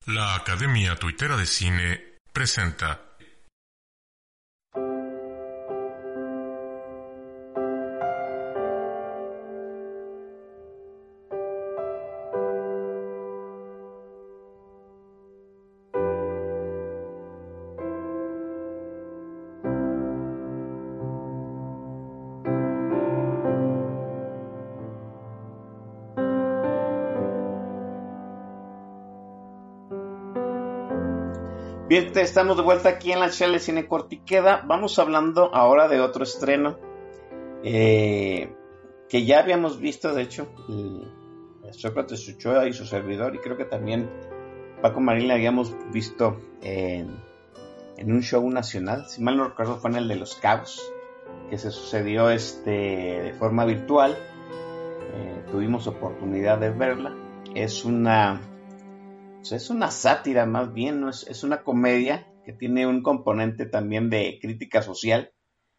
La Academia Tuitera de Cine presenta. Bien, estamos de vuelta aquí en la charla de Cine Corte y Queda. Vamos hablando ahora de otro estreno que ya habíamos visto, de hecho, Sócrates Ochoa y su servidor, y creo que también Paco Marín la habíamos visto en un show nacional. Si mal no recuerdo, fue en el de Los Cabos, que se sucedió de forma virtual. Tuvimos oportunidad de verla. Es una sátira, más bien, ¿no? Es una comedia que tiene un componente también de crítica social,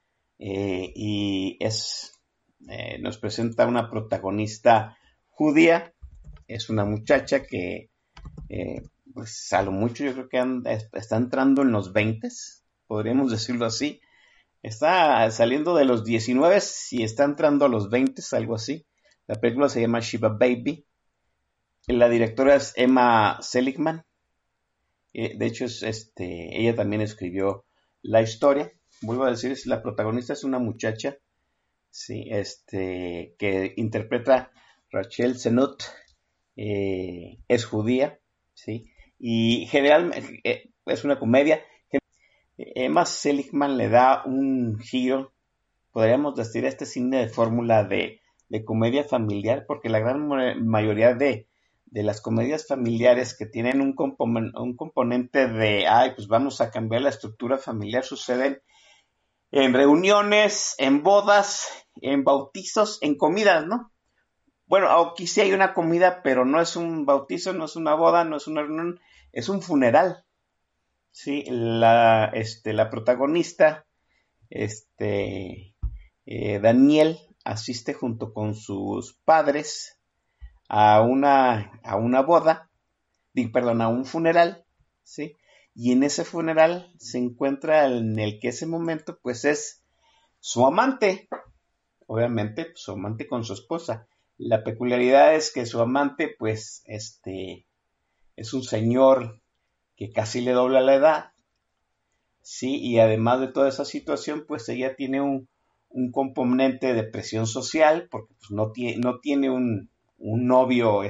y nos presenta una protagonista judía. Es una muchacha que pues a lo mucho yo creo que está entrando en los 20, podríamos decirlo así. Está saliendo de los 19 y está entrando a los 20, algo así. La película se llama Shiva Baby. La directora es Emma Seligman. De hecho, ella también escribió la historia. Vuelvo a decir, la protagonista es una muchacha, sí, que interpreta Rachel Zenut. Es judía, sí, y generalmente es una comedia. Emma Seligman le da un giro, podríamos decir, a este cine de fórmula de comedia familiar, porque la gran mayoría de las comedias familiares que tienen un componente de, pues vamos a cambiar la estructura familiar, suceden en reuniones, en bodas, en bautizos, en comidas, ¿no? Bueno, aquí sí hay una comida, pero no es un bautizo, no es una boda, no es una reunión, es un funeral. Sí, la protagonista, Daniel, asiste junto con sus padres a una boda, a un funeral, ¿sí? Y en ese funeral se encuentra en el que ese momento, pues, es su amante, obviamente, su amante con su esposa. La peculiaridad es que su amante, pues, es un señor que casi le dobla la edad, ¿sí? Y además de toda esa situación, pues ella tiene un componente de presión social, porque pues, no tiene un novio,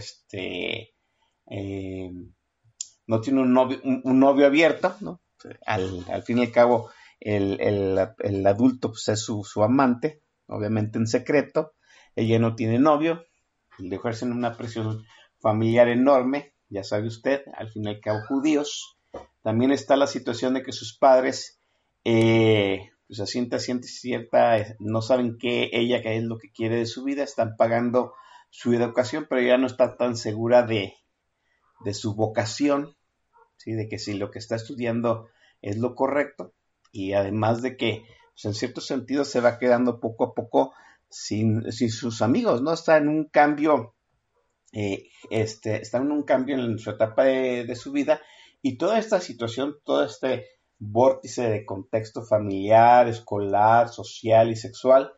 no tiene un novio abierto, ¿no? Al fin y al cabo, el adulto pues, es su amante, obviamente en secreto. Ella no tiene novio, le ejercen una presión familiar enorme, ya sabe usted, al fin y al cabo judíos. También está la situación de que sus padres, pues a cierta, no saben qué es lo que quiere de su vida, están pagando su educación, pero ella no está tan segura de su vocación, ¿sí? De que si lo que está estudiando es lo correcto, y además de que, pues en cierto sentido, se va quedando poco a poco sin sus amigos, ¿no? Está en un cambio, está en un cambio en su etapa de su vida, y toda esta situación, todo este vórtice de contexto familiar, escolar, social y sexual,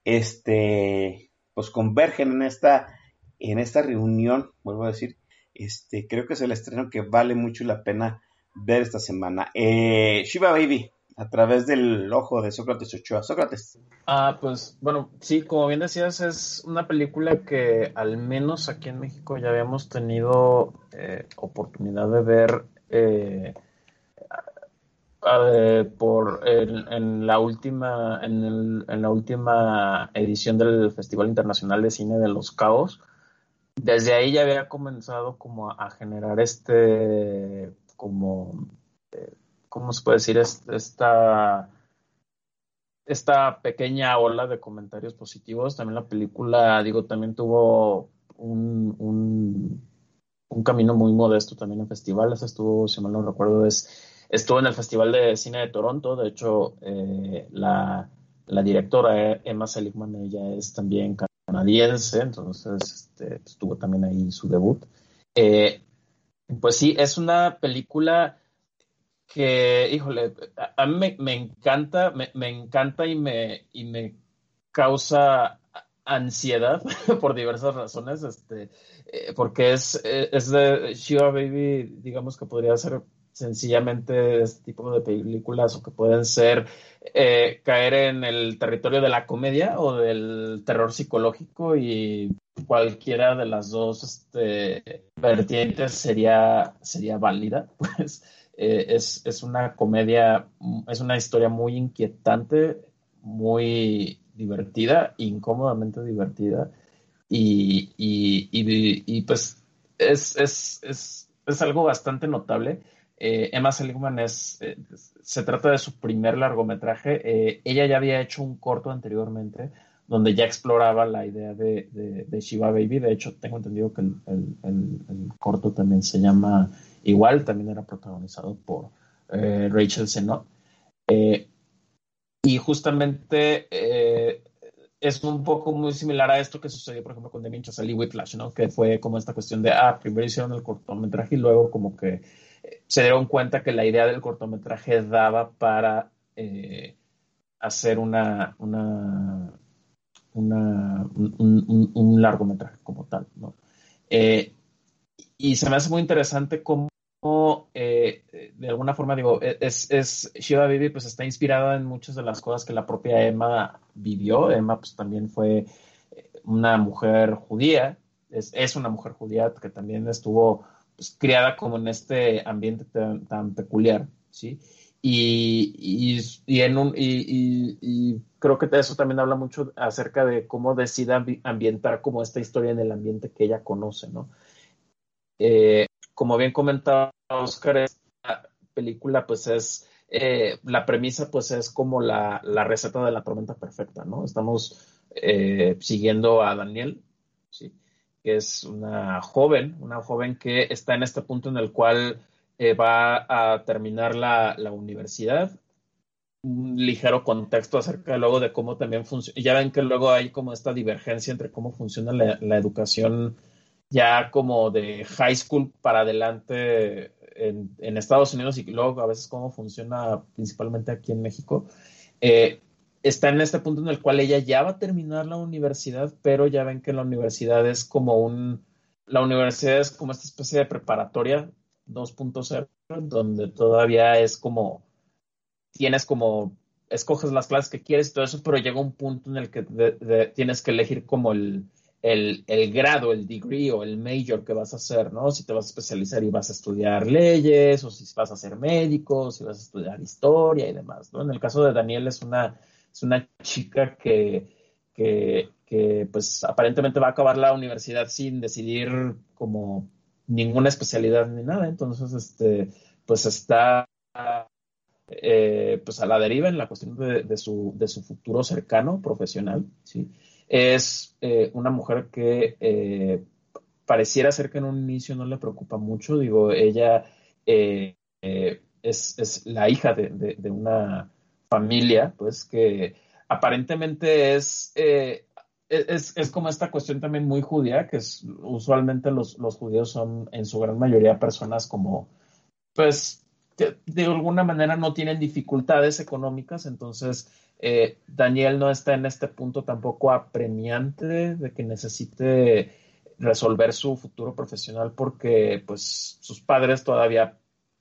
pues convergen en esta reunión, vuelvo a decir. Creo que es el estreno que vale mucho la pena ver esta semana. Shiva Baby, a través del ojo de Sócrates Ochoa. Sócrates. Pues bueno, sí, como bien decías, es una película que al menos aquí en México ya habíamos tenido oportunidad de ver en la última edición del Festival Internacional de Cine de Los Cabos. Desde ahí ya había comenzado como a generar ¿cómo se puede decir? Esta pequeña ola de comentarios positivos. También la película, digo, también tuvo un camino muy modesto también en festivales. Estuvo, si mal no recuerdo, estuvo en el Festival de Cine de Toronto. De hecho, la directora Emma Seligman, ella es también canadiense, entonces tuvo también ahí su debut. Pues sí, es una película que, híjole, a mí me encanta, me encanta y me causa ansiedad por diversas razones, porque es de Shiva Baby, digamos que podría ser sencillamente este tipo de películas o que pueden ser caer en el territorio de la comedia o del terror psicológico y cualquiera de las dos vertientes sería válida, pues es una comedia, es una historia muy inquietante, muy divertida, incómodamente divertida, pues es algo bastante notable. Emma Seligman se trata de su primer largometraje. Ella ya había hecho un corto anteriormente donde ya exploraba la idea de Shiva Baby. De hecho, tengo entendido que el corto también se llama igual, también era protagonizado por Rachel Sennott. Y justamente es un poco muy similar a esto que sucedió, por ejemplo, con Damien Chazelle y Whiplash, ¿no? Que fue como esta cuestión de, primero hicieron el cortometraje y luego como que se dieron cuenta que la idea del cortometraje daba para hacer un largometraje como tal, ¿no? Eh, y se me hace muy interesante cómo de alguna forma digo, Shiva Baby pues está inspirada en muchas de las cosas que la propia Emma vivió. Emma pues también fue una mujer judía, es una mujer judía que también estuvo pues, criada como en este ambiente tan peculiar, ¿sí? Y creo que eso también habla mucho acerca de cómo decide ambientar como esta historia en el ambiente que ella conoce, ¿no? Como bien comentaba Oscar, esta película pues la premisa pues es como la receta de la tormenta perfecta, ¿no? Estamos siguiendo a Daniel, ¿sí? Que es una joven que está en este punto en el cual va a terminar la universidad. Un ligero contexto acerca luego de cómo también funciona. Ya ven que luego hay como esta divergencia entre cómo funciona la educación ya como de high school para adelante en Estados Unidos y luego a veces cómo funciona principalmente aquí en México. Eh, Está en este punto en el cual ella ya va a terminar la universidad, pero ya ven que la universidad es la universidad es como esta especie de preparatoria 2.0, donde todavía es como tienes como, escoges las clases que quieres y todo eso, pero llega un punto en el que tienes que elegir como el grado, el degree o el major que vas a hacer, ¿no? Si te vas a especializar y vas a estudiar leyes, o si vas a ser médico, si vas a estudiar historia y demás, ¿no? En el caso de Daniel es una chica que pues aparentemente va a acabar la universidad sin decidir como ninguna especialidad ni nada, entonces pues está pues a la deriva en la cuestión de su futuro cercano profesional, ¿sí? Es una mujer que pareciera ser que en un inicio no le preocupa mucho, digo, ella es la hija de una familia, pues que aparentemente es como esta cuestión también muy judía, que usualmente los judíos son en su gran mayoría personas como, pues, de alguna manera no tienen dificultades económicas, entonces Daniel no está en este punto tampoco apremiante de que necesite resolver su futuro profesional porque pues sus padres todavía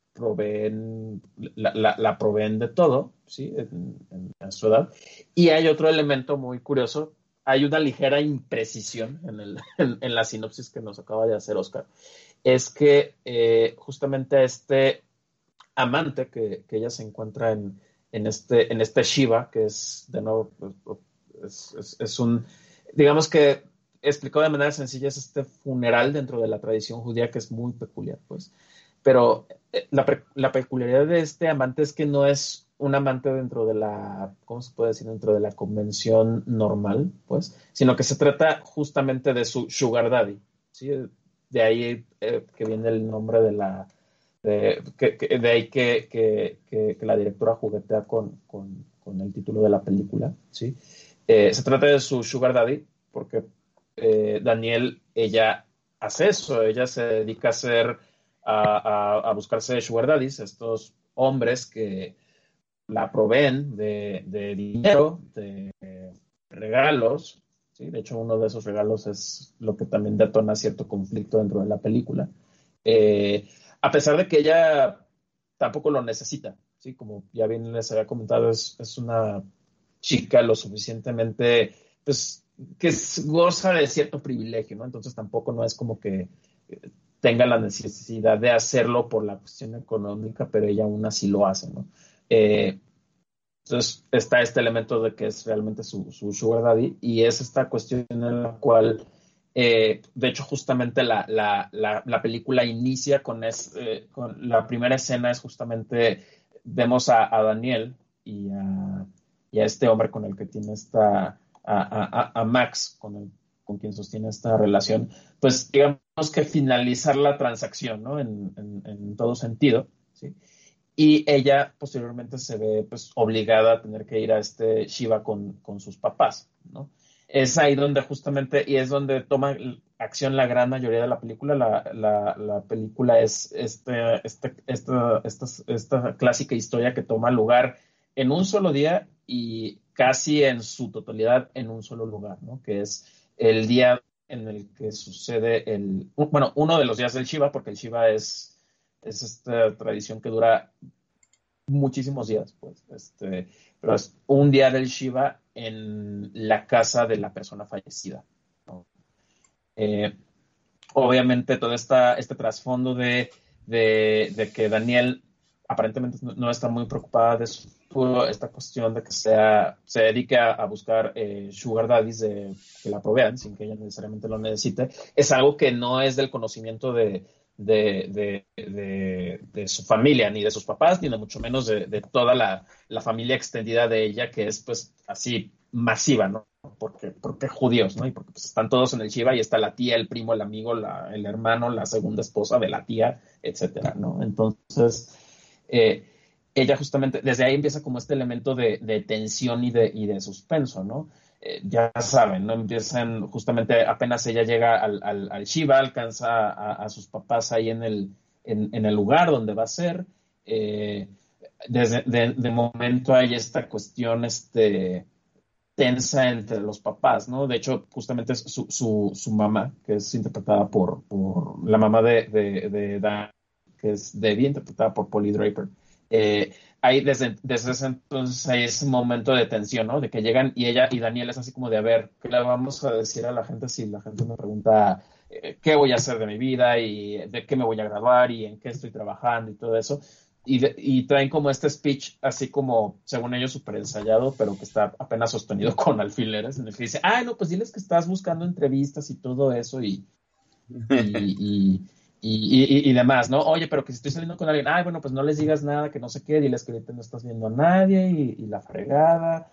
la proveen de todo, ¿sí? A su edad. Y hay otro elemento muy curioso, hay una ligera imprecisión en la sinopsis que nos acaba de hacer Oscar, es que justamente amante que ella se encuentra en este Shiva, que es de nuevo, es un, digamos que explicado de manera sencilla, es este funeral dentro de la tradición judía que es muy peculiar, pues. Pero la peculiaridad de este amante es que no es un amante dentro de ¿cómo se puede decir? Dentro de la convención normal, pues, sino que se trata justamente de su sugar daddy, ¿sí? De ahí que viene el nombre de ahí que la directora juguetea con el título de la película, ¿sí? Se trata de su sugar daddy, porque Daniel, ella hace eso, ella se dedica a ser a buscarse sugar daddies, estos hombres que la proveen de dinero, de regalos, ¿sí? De hecho, uno de esos regalos es lo que también detona cierto conflicto dentro de la película. A pesar de que ella tampoco lo necesita, ¿sí? Como ya bien les había comentado, es una chica lo suficientemente, pues, que goza de cierto privilegio, ¿no? Entonces tampoco no es como que tenga la necesidad de hacerlo por la cuestión económica, pero ella aún así lo hace, ¿no? Eh, entonces está este elemento de que es realmente su sugar daddy y es esta cuestión en la cual, de hecho, justamente la película inicia con la primera escena es justamente, vemos a Daniel y a este hombre con el que tiene a Max, con quien sostiene esta relación, pues digamos que finalizar la transacción, ¿no? En todo sentido, ¿sí? Y ella posteriormente se ve pues obligada a tener que ir a este Shiva con sus papás, ¿no? Es ahí donde justamente, y es donde toma acción la gran mayoría de la película. La película es esta clásica historia que toma lugar en un solo día y casi en su totalidad en un solo lugar, ¿no? Que es el día en el que sucede bueno, uno de los días del Shiva, porque el Shiva es esta tradición que dura muchísimos días, pues, pero es un día del Shiva en la casa de la persona fallecida, ¿no? Eh, Obviamente todo este trasfondo de que Daniel aparentemente no está muy preocupada de esta cuestión de que se dedique a buscar sugar daddies que la provean sin que ella necesariamente lo necesite, es algo que no es del conocimiento de su familia, ni de sus papás, ni de mucho menos de toda la familia extendida de ella, que es pues así masiva, ¿no? Porque judíos, ¿no? Y porque pues, están todos en el Shiva y está la tía, el primo, el amigo, el hermano, la segunda esposa de la tía, etcétera, ¿no? Entonces, ella justamente, desde ahí empieza como este elemento de tensión y de suspenso, ¿no? Ya saben, ¿no? Empiezan justamente apenas ella llega al Shiva, alcanza a sus papás ahí en el lugar donde va a ser. De momento hay esta cuestión, tensa entre los papás, ¿no? De hecho, justamente es su mamá, que es interpretada por la mamá de Dan, que es Debbie, interpretada por Polly Draper. Eh, Ahí desde ese entonces hay ese momento de tensión, ¿no? De que llegan y ella y Daniel es así como de, a ver, ¿qué le vamos a decir a la gente si la gente me pregunta qué voy a hacer de mi vida y de qué me voy a graduar y en qué estoy trabajando y todo eso? Y traen como este speech así como, según ellos, súper ensayado, pero que está apenas sostenido con alfileres, en el que dice, no, pues diles que estás buscando entrevistas y todo eso y, y demás, ¿no? Oye, pero que si estoy saliendo con alguien, bueno, pues no les digas nada, que no sé qué, diles que ahorita no estás viendo a nadie y la fregada.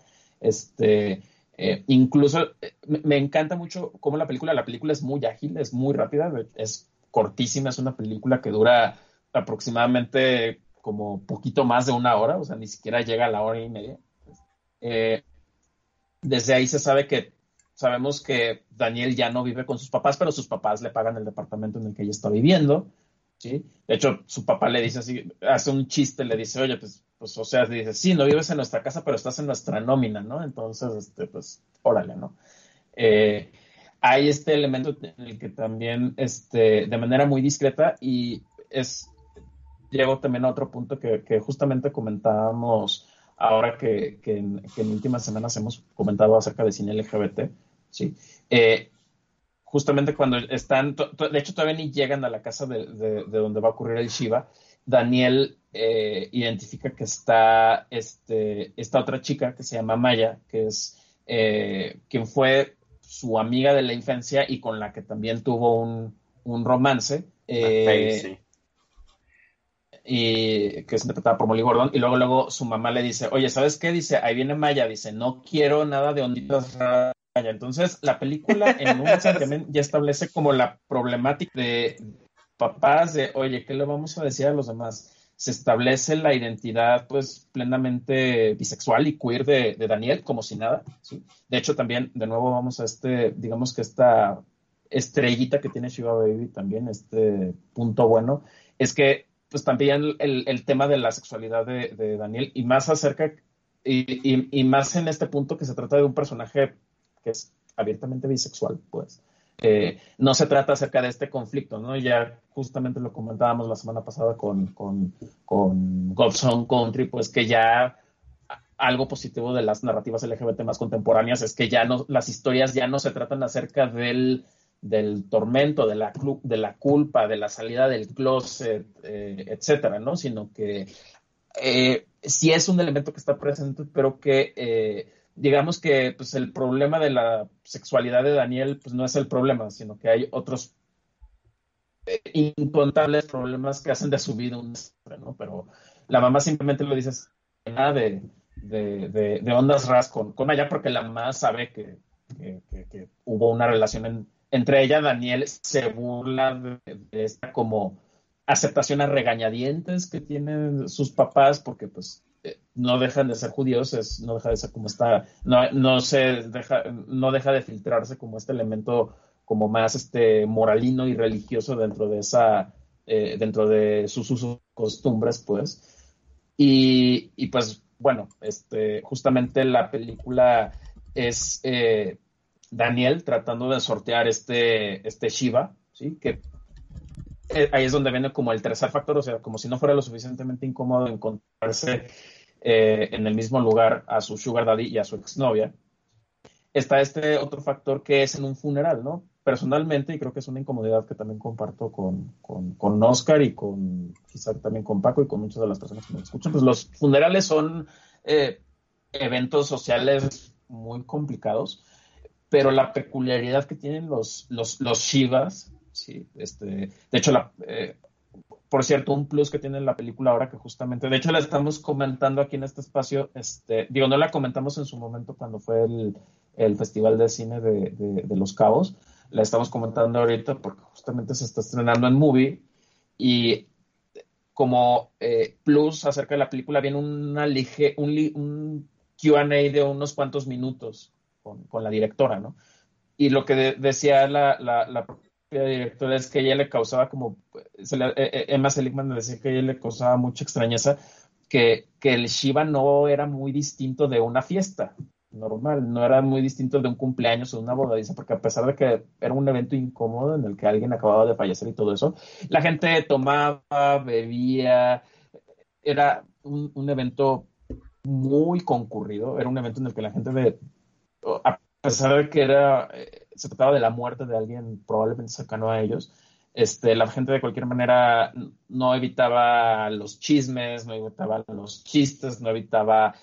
Incluso me encanta mucho cómo la película es muy ágil, es muy rápida, es cortísima, es una película que dura aproximadamente como poquito más de una hora, o sea, ni siquiera llega a la hora y media. Eh, Desde ahí sabemos que Daniel ya no vive con sus papás, pero sus papás le pagan el departamento en el que ella está viviendo, ¿sí? De hecho, su papá le dice así, hace un chiste, le dice, oye, pues, o sea, dice, sí, no vives en nuestra casa, pero estás en nuestra nómina, ¿no? Entonces, pues, órale, ¿no? Eh, Hay este elemento en el que también, de manera muy discreta llego también a otro punto que justamente comentábamos ahora que en últimas semanas hemos comentado acerca de cine LGBT, ¿sí? Justamente cuando de hecho todavía ni llegan a la casa de donde va a ocurrir el Shiva, Daniel identifica que está esta otra chica que se llama Maya, que es quien fue su amiga de la infancia y con la que también tuvo un romance. Sí. Y que es interpretada por Molly Gordon, y luego su mamá le dice, oye, ¿sabes qué? Dice, ahí viene Maya, dice, no quiero nada de onditas raras. Entonces, la película en un santiamén ya establece como la problemática de papás de, oye, ¿qué le vamos a decir a los demás? Se establece la identidad, pues, plenamente bisexual y queer de Daniel, como si nada, ¿sí? De hecho, también, de nuevo, vamos a digamos que esta estrellita que tiene Shiva Baby también, este punto bueno, es que pues también el tema de la sexualidad de Daniel y más acerca y más en este punto que se trata de un personaje que es abiertamente bisexual, pues. No se trata acerca de este conflicto, ¿no? Ya justamente lo comentábamos la semana pasada con God's Own Country, pues que ya algo positivo de las narrativas LGBT más contemporáneas es que ya no, las historias ya no se tratan acerca del tormento, de la culpa, de la salida del closet, etcétera, ¿no? Sino que sí es un elemento que está presente, pero que digamos que pues, el problema de la sexualidad de Daniel pues, no es el problema, sino que hay otros incontables problemas que hacen de su vida un desastre, ¿no? Pero la mamá simplemente lo dice nada de ondas ras con ella porque la mamá sabe que hubo una relación entre ella. Daniel se burla de esta como aceptación a regañadientes que tienen sus papás porque pues no dejan de ser judíos, no deja de ser como está, no deja de filtrarse como este elemento como más moralino y religioso dentro de sus usos y costumbres, pues. Y pues, bueno, justamente la película es Daniel tratando de sortear este Shiva, ¿sí? Que ahí es donde viene como el tercer factor, o sea, como si no fuera lo suficientemente incómodo encontrarse en el mismo lugar a su sugar daddy y a su exnovia. Está este otro factor que es en un funeral, ¿no? Personalmente, y creo que es una incomodidad que también comparto con Oscar y quizá también con Paco y con muchas de las personas que me escuchan, pues los funerales son eventos sociales muy complicados, pero la peculiaridad que tienen los Shivas, ¿sí? De hecho, por cierto, un plus que tiene la película ahora que justamente, de hecho la estamos comentando aquí en este espacio, no la comentamos en su momento cuando fue el Festival de Cine de Los Cabos, la estamos comentando ahorita porque justamente se está estrenando en Movie y como plus acerca de la película viene un Q&A de unos cuantos minutos con la directora, ¿no? Y lo que decía la propia directora es que ella le causaba como, Emma Seligman decía que a ella le causaba mucha extrañeza que el Shiva no era muy distinto de una fiesta normal, no era muy distinto de un cumpleaños o de una boda, dice, porque a pesar de que era un evento incómodo en el que alguien acababa de fallecer y todo eso, la gente tomaba, bebía, era un evento muy concurrido, era un evento en el que la gente a pesar de que se trataba de la muerte de alguien probablemente cercano a ellos, la gente de cualquier manera no evitaba los chismes, no evitaba los chistes, no evitaba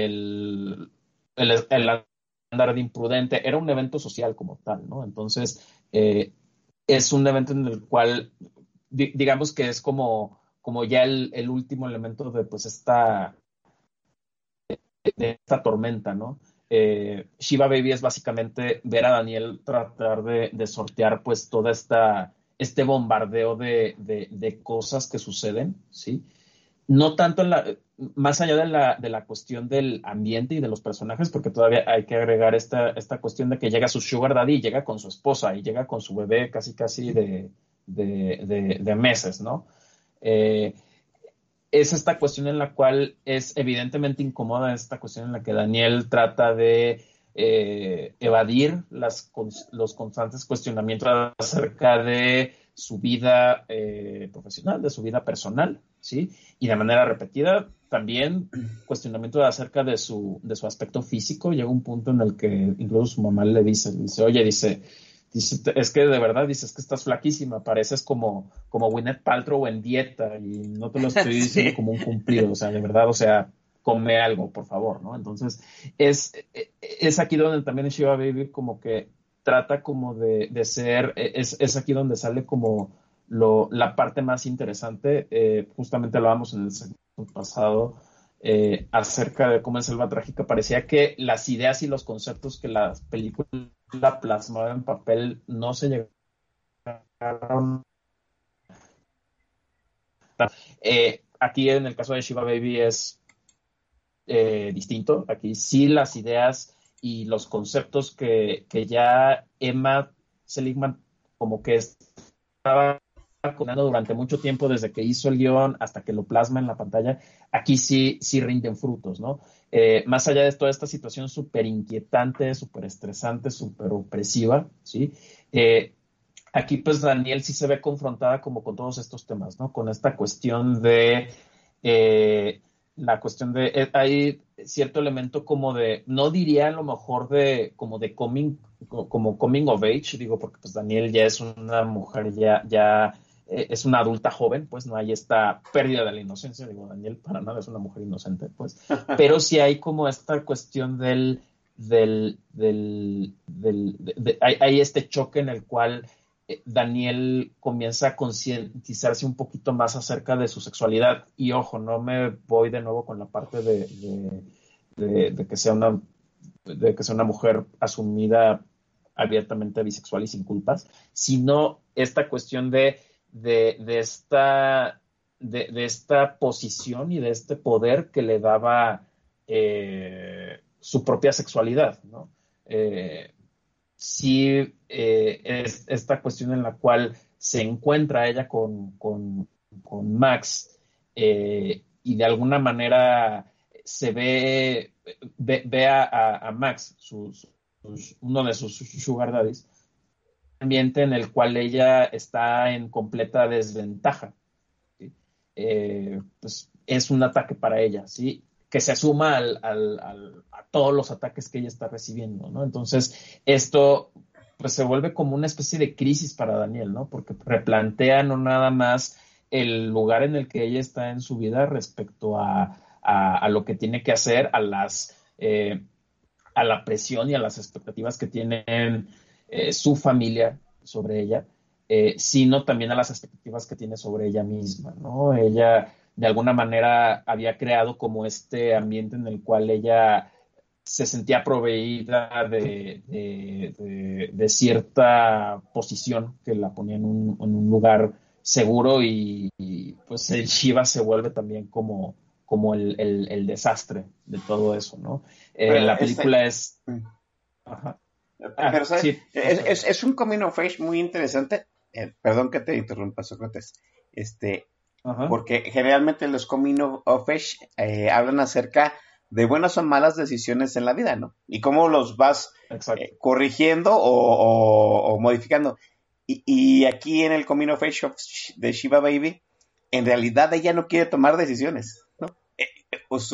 el andar de imprudente. Era un evento social como tal, ¿no? Entonces, es un evento en el cual, digamos que es como ya el último elemento de pues de esta tormenta, ¿no? Shiva Baby es básicamente ver a Daniel tratar de sortear pues toda este bombardeo de cosas que suceden, ¿sí? No tanto más allá de la cuestión del ambiente y de los personajes, porque todavía hay que agregar esta cuestión de que llega su sugar daddy y llega con su esposa y llega con su bebé casi de meses, ¿no? Es esta cuestión en la cual es evidentemente incómoda, esta cuestión en la que Daniel trata de evadir los constantes cuestionamientos acerca de su vida profesional, de su vida personal, ¿sí? Y de manera repetida también cuestionamiento acerca de su aspecto físico. Llega un punto en el que incluso su mamá le dice, oye, dice, es que de verdad, dices que estás flaquísima, pareces como Gwyneth Paltrow en dieta y no te lo estoy diciendo Sí. como un cumplido, o sea, de verdad, o sea, come algo, por favor, ¿no? Entonces, es aquí donde también Shiva Baby como que trata como de ser, es aquí donde sale como la parte más interesante, justamente lo hablamos en el segundo pasado, acerca de cómo en Selva Trágica parecía que las ideas y los conceptos que las películas plasmaba en papel no se llegaron. Aquí en el caso de Shiva Baby es distinto. Aquí sí las ideas y los conceptos que ya Emma Seligman como que estaba cocinando durante mucho tiempo, desde que hizo el guión hasta que lo plasma en la pantalla, aquí sí rinden frutos, ¿no? Más allá de toda esta situación súper inquietante, súper estresante, súper opresiva, ¿sí? Aquí pues Daniel sí se ve confrontada como con todos estos temas, ¿no? Con esta cuestión de, la cuestión de, hay cierto elemento como de, no diría a lo mejor de, como de como coming of age, digo, porque pues Daniel ya es una mujer, ya es una adulta joven, pues no hay esta pérdida de la inocencia, digo, Daniel para nada es una mujer inocente, pues, pero sí hay como esta cuestión hay este choque en el cual Daniel comienza a concientizarse un poquito más acerca de su sexualidad. Y ojo, no me voy de nuevo con la parte de que sea una mujer asumida abiertamente bisexual y sin culpas, sino esta cuestión de esta posición y de este poder que le daba su propia sexualidad, ¿no? Sí, es esta cuestión en la cual se encuentra ella con Max, y de alguna manera se ve a Max, uno de sus sugar daddies, un ambiente en el cual ella está en completa desventaja. ¿Sí? Pues es un ataque para ella, ¿sí? Que se suma a todos los ataques que ella está recibiendo, ¿no? Entonces, esto pues se vuelve como una especie de crisis para Daniel, ¿no? Porque replantea no nada más el lugar en el que ella está en su vida respecto a lo que tiene que hacer, a la presión y a las expectativas que tienen su familia sobre ella, sino también a las expectativas que tiene sobre ella misma, ¿no? Ella de alguna manera había creado como este ambiente en el cual ella se sentía proveída de cierta posición que la ponía en un lugar seguro y pues el Shiva se vuelve también como el desastre de todo eso, ¿no? Pero La película es... Ajá. pero ¿sabes? Sí. Es un coming of age muy interesante. Perdón que te interrumpa, Sócrates. Ajá. Porque generalmente los coming of age hablan acerca de buenas o malas decisiones en la vida, ¿no? Y cómo los vas Exacto. corrigiendo o modificando. Y aquí en el coming of age de Shiva Baby, en realidad ella no quiere tomar decisiones, ¿no? Pues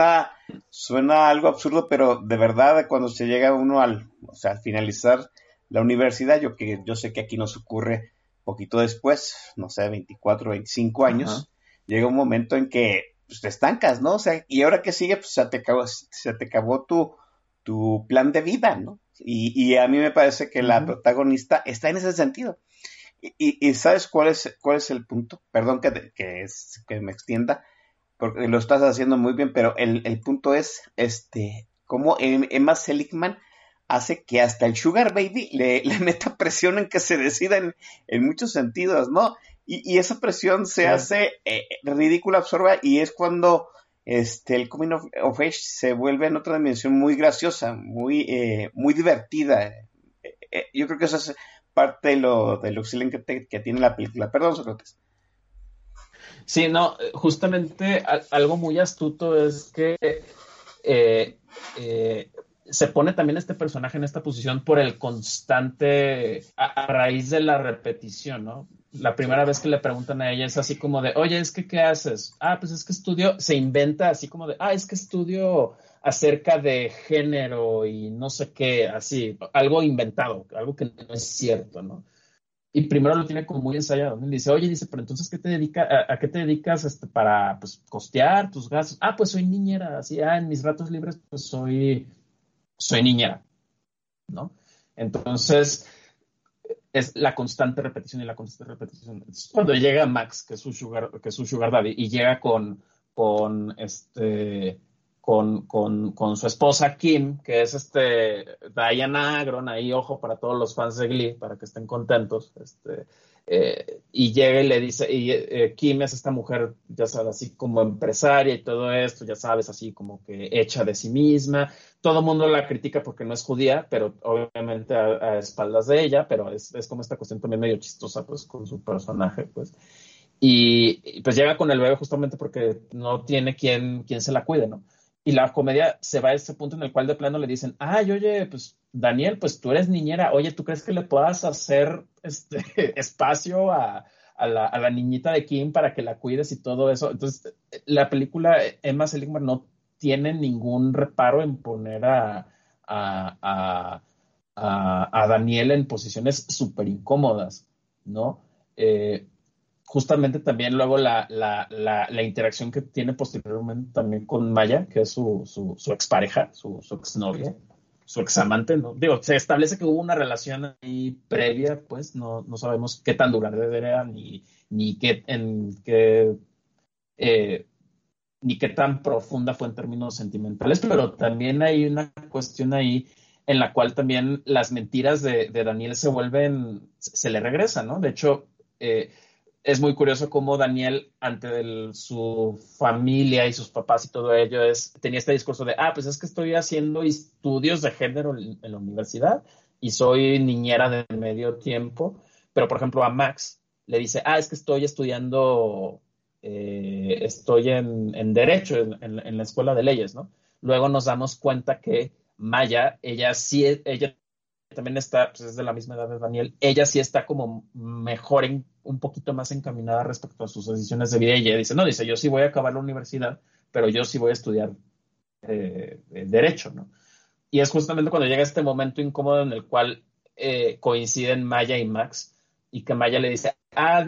suena algo absurdo, pero de verdad cuando se llega uno al finalizar la universidad, yo sé que aquí nos ocurre poquito después, no sé, 24, 25 Ajá. años, llega un momento en que pues, te estancas, ¿no? O sea, y ahora que sigue, pues se te acabó tu plan de vida, ¿no? Y a mí me parece que la Ujú. protagonista está en ese sentido. Y ¿sabes cuál es el punto? Perdón que me extienda, porque lo estás haciendo muy bien, pero el punto es, cómo Emma Seligman hace que hasta el Sugar Baby le meta presión en que se decida en muchos sentidos, ¿no? Y esa presión se Sí. hace ridícula, absurda, y es cuando el Coming of Age se vuelve en otra dimensión muy graciosa, muy divertida. Yo creo que eso es parte de lo excelente que tiene la película. Perdón, Sócrates. Sí, no, justamente algo muy astuto es que eh, eh, se pone también este personaje en esta posición por el constante, a raíz de la repetición, ¿no? La primera vez que le preguntan a ella es así como de, oye, es que, ¿qué haces? Ah, pues es que estudio, se inventa así como de, es que estudio acerca de género y no sé qué, así, algo inventado, algo que no es cierto, ¿no? Y primero lo tiene como muy ensayado, ¿no? Y dice, oye, dice, pero entonces, ¿a qué te dedicas para, pues, costear tus gastos? Ah, pues soy niñera, así, en mis ratos libres, pues soy niñera, ¿no? Entonces, es la constante repetición y la constante repetición. Entonces, cuando llega Max, que es su sugar daddy, y llega con con su esposa Kim, que es Diana Agron, ahí ojo para todos los fans de Glee, para que estén contentos, y llega y le dice, Kim es esta mujer, ya sabes, así como empresaria y todo esto, ya sabes, así como que hecha de sí misma. Todo el mundo la critica porque no es judía, pero obviamente a espaldas de ella, pero es como esta cuestión también medio chistosa, pues, con su personaje, pues. Y pues llega con el bebé justamente porque no tiene quien se la cuide, ¿no? Y la comedia se va a ese punto en el cual de plano le dicen, ay, oye, pues Daniel, pues tú eres niñera, oye, ¿tú crees que le puedas hacer espacio a la niñita de Kim para que la cuides y todo eso? Entonces, la película Emma Seligman no tiene ningún reparo en poner a, a, a Daniel en posiciones súper incómodas, ¿no? Justamente también luego la interacción que tiene posteriormente también con Maya, que es su expareja, su exnovia, su examante, ¿no? Digo, se establece que hubo una relación ahí previa, pues no sabemos qué tan duradera era ni eh, ni qué tan profunda fue en términos sentimentales, pero también hay una cuestión ahí en la cual también las mentiras de Daniel se le regresan, ¿no? De hecho, es muy curioso cómo Daniel, ante su familia y sus papás y todo ello, tenía este discurso de, pues es que estoy haciendo estudios de género en la universidad y soy niñera de medio tiempo, pero por ejemplo a Max le dice, es que estoy estudiando, estoy en Derecho, en la Escuela de Leyes, ¿no? Luego nos damos cuenta que Maya, ella también está, pues es de la misma edad de Daniel, ella sí está como mejor, un poquito más encaminada respecto a sus decisiones de vida. Y ella dice, no, dice, yo sí voy a acabar la universidad, pero yo sí voy a estudiar Derecho, ¿no? Y es justamente cuando llega este momento incómodo en el cual coinciden Maya y Max, y que Maya le dice,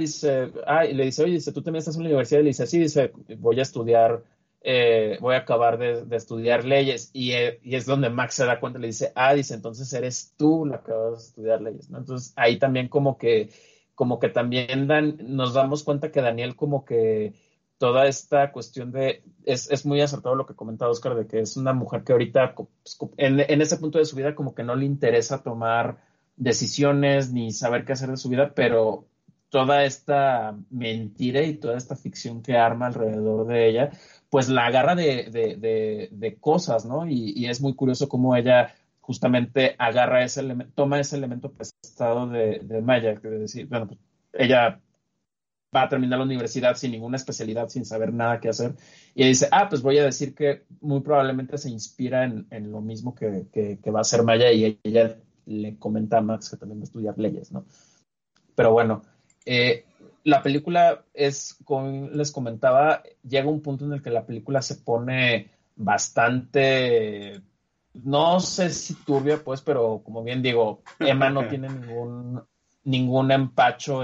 y le dice, oye, dice, tú también estás en la universidad, y le dice, sí, dice, voy a estudiar, voy a acabar de estudiar leyes, y es donde Max se da cuenta, le dice, dice, entonces eres tú la que vas a estudiar leyes, ¿no? Entonces ahí también como que también nos damos cuenta que Daniel como que toda esta cuestión es muy acertado lo que comentaba Oscar, de que es una mujer que ahorita en ese punto de su vida como que no le interesa tomar decisiones ni saber qué hacer de su vida, pero toda esta mentira y toda esta ficción que arma alrededor de ella, pues la agarra de cosas, ¿no? Y es muy curioso cómo ella justamente agarra ese elemento, toma ese elemento prestado de Maya, que es decir, bueno, pues ella va a terminar la universidad sin ninguna especialidad, sin saber nada que hacer. Y dice, pues voy a decir que muy probablemente se inspira en lo mismo que va a hacer Maya, y ella le comenta a Max que también va a estudiar leyes, ¿no? Pero bueno, la película como les comentaba, llega un punto en el que la película se pone bastante, no sé si turbia, pues, pero como bien digo, Emma no tiene ningún empacho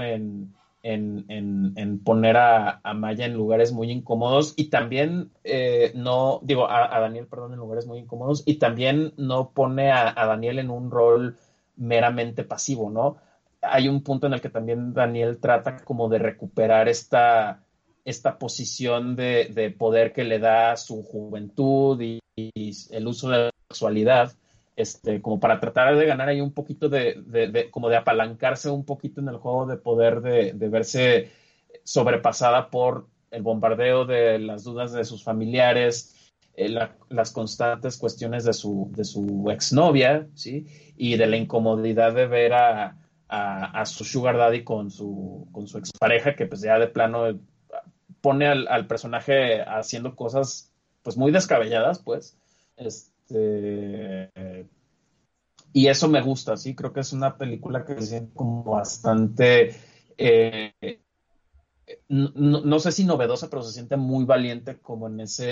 en poner a Maya en lugares muy incómodos, y también no, digo, a Daniel, perdón, en lugares muy incómodos, y también no pone a Daniel en un rol meramente pasivo, ¿no? Hay un punto en el que también Daniel trata como de recuperar esta posición de poder que le da su juventud y el uso de la sexualidad, como para tratar de ganar ahí un poquito como de apalancarse un poquito en el juego de poder de verse sobrepasada por el bombardeo de las dudas de sus familiares, las constantes cuestiones de su exnovia, ¿sí? Y de la incomodidad de ver a su sugar daddy con su expareja, que pues ya de plano pone al personaje haciendo cosas pues muy descabelladas, pues. Y eso me gusta, sí, creo que es una película que se siente como bastante, no sé si novedosa, pero se siente muy valiente como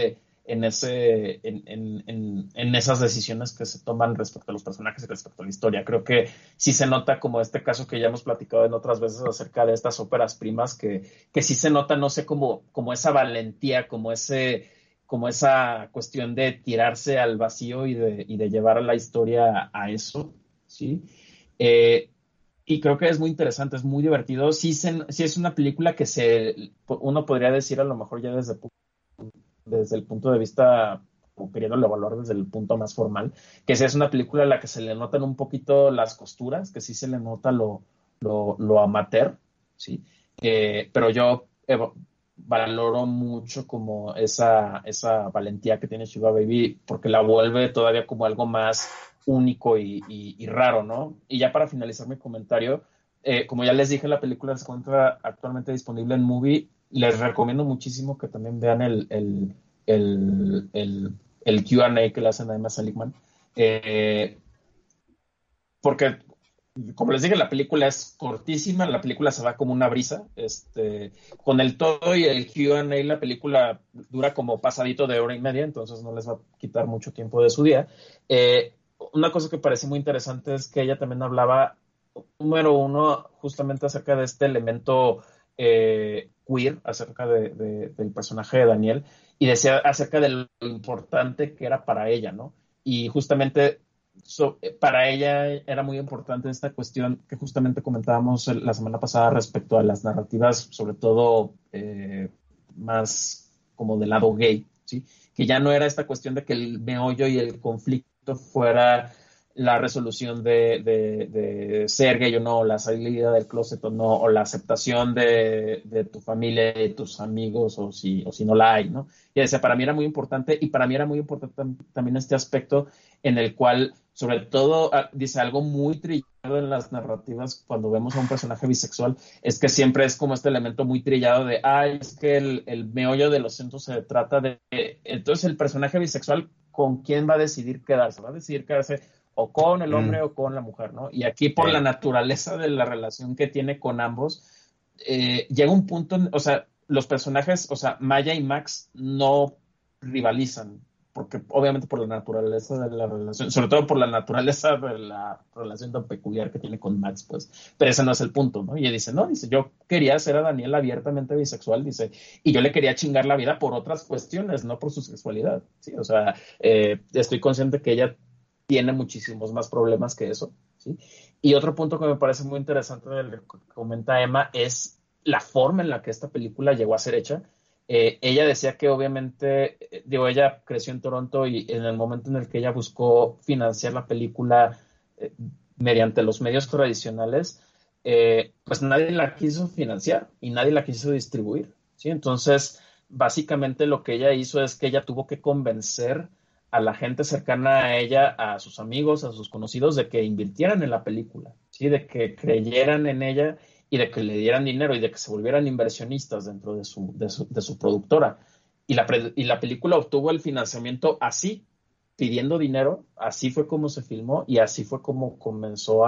en esas decisiones que se toman respecto a los personajes y respecto a la historia. Creo que sí se nota como este caso que ya hemos platicado en otras veces acerca de estas óperas primas, que sí se nota, no sé, como esa valentía, como esa cuestión de tirarse al vacío y de llevar a la historia a eso, ¿sí? Y creo que es muy interesante, es muy divertido. Sí, sí es una película que uno podría decir a lo mejor ya desde el punto de vista como queriéndolo evaluar desde el punto más formal, que sí es una película a la que se le notan un poquito las costuras, que sí se le nota lo amateur, ¿sí? Pero yo valoro mucho como esa valentía que tiene Shiva Baby, porque la vuelve todavía como algo más único y raro, ¿no? Y ya para finalizar mi comentario, como ya les dije, la película se encuentra actualmente disponible en Movie. Les recomiendo muchísimo que también vean el Q&A que le hacen a Emma Seligman, porque como les dije, la película es cortísima, la película se va como una brisa, con el todo y el Q&A, la película dura como pasadito de hora y media, entonces no les va a quitar mucho tiempo de su día. Una cosa que pareció muy interesante es que ella también hablaba, número uno, justamente acerca de este elemento queer, acerca del personaje de Daniel, y decía acerca de lo importante que era para ella, ¿no? Y justamente para ella era muy importante esta cuestión que justamente comentábamos la semana pasada respecto a las narrativas, sobre todo más como del lado gay, ¿sí? Que ya no era esta cuestión de que el meollo y el conflicto fuera la resolución de ser gay o no, la salida del closet o no, o la aceptación de tu familia, de tus amigos, o si no la hay, ¿no? Y decía, para mí era muy importante, y para mí era muy importante también este aspecto en el cual, sobre todo, dice algo muy trillado en las narrativas cuando vemos a un personaje bisexual, es que siempre es como este elemento muy trillado de, es que el meollo del asunto se trata de, entonces el personaje bisexual, ¿con quién va a decidir quedarse? ¿Va a decidir quedarse o con el hombre o con la mujer, ¿no? Y aquí por la naturaleza de la relación que tiene con ambos, llega un punto, o sea, los personajes, o sea, Maya y Max no rivalizan, porque obviamente por la naturaleza de la relación, sobre todo por la naturaleza de la relación tan peculiar que tiene con Max, pues, pero ese no es el punto, ¿no? Y ella dice, no, dice, yo quería hacer a Daniel abiertamente bisexual, dice, y yo le quería chingar la vida por otras cuestiones, no por su sexualidad, ¿sí? O sea, estoy consciente que ella tiene muchísimos más problemas que eso, ¿sí? Y otro punto que me parece muy interesante del que comenta Emma es la forma en la que esta película llegó a ser hecha. Ella decía que obviamente, digo, ella creció en Toronto y en el momento en el que ella buscó financiar la película eh, mediante los medios tradicionales, pues nadie la quiso financiar y nadie la quiso distribuir, ¿sí? Entonces, básicamente lo que ella hizo es que ella tuvo que convencer a la gente cercana a ella, a sus amigos, a sus conocidos, de que invirtieran en la película, ¿sí? De que creyeran en ella y de que le dieran dinero y de que se volvieran inversionistas dentro de su productora. Y la película obtuvo el financiamiento así, pidiendo dinero, así fue como se filmó y así fue como comenzó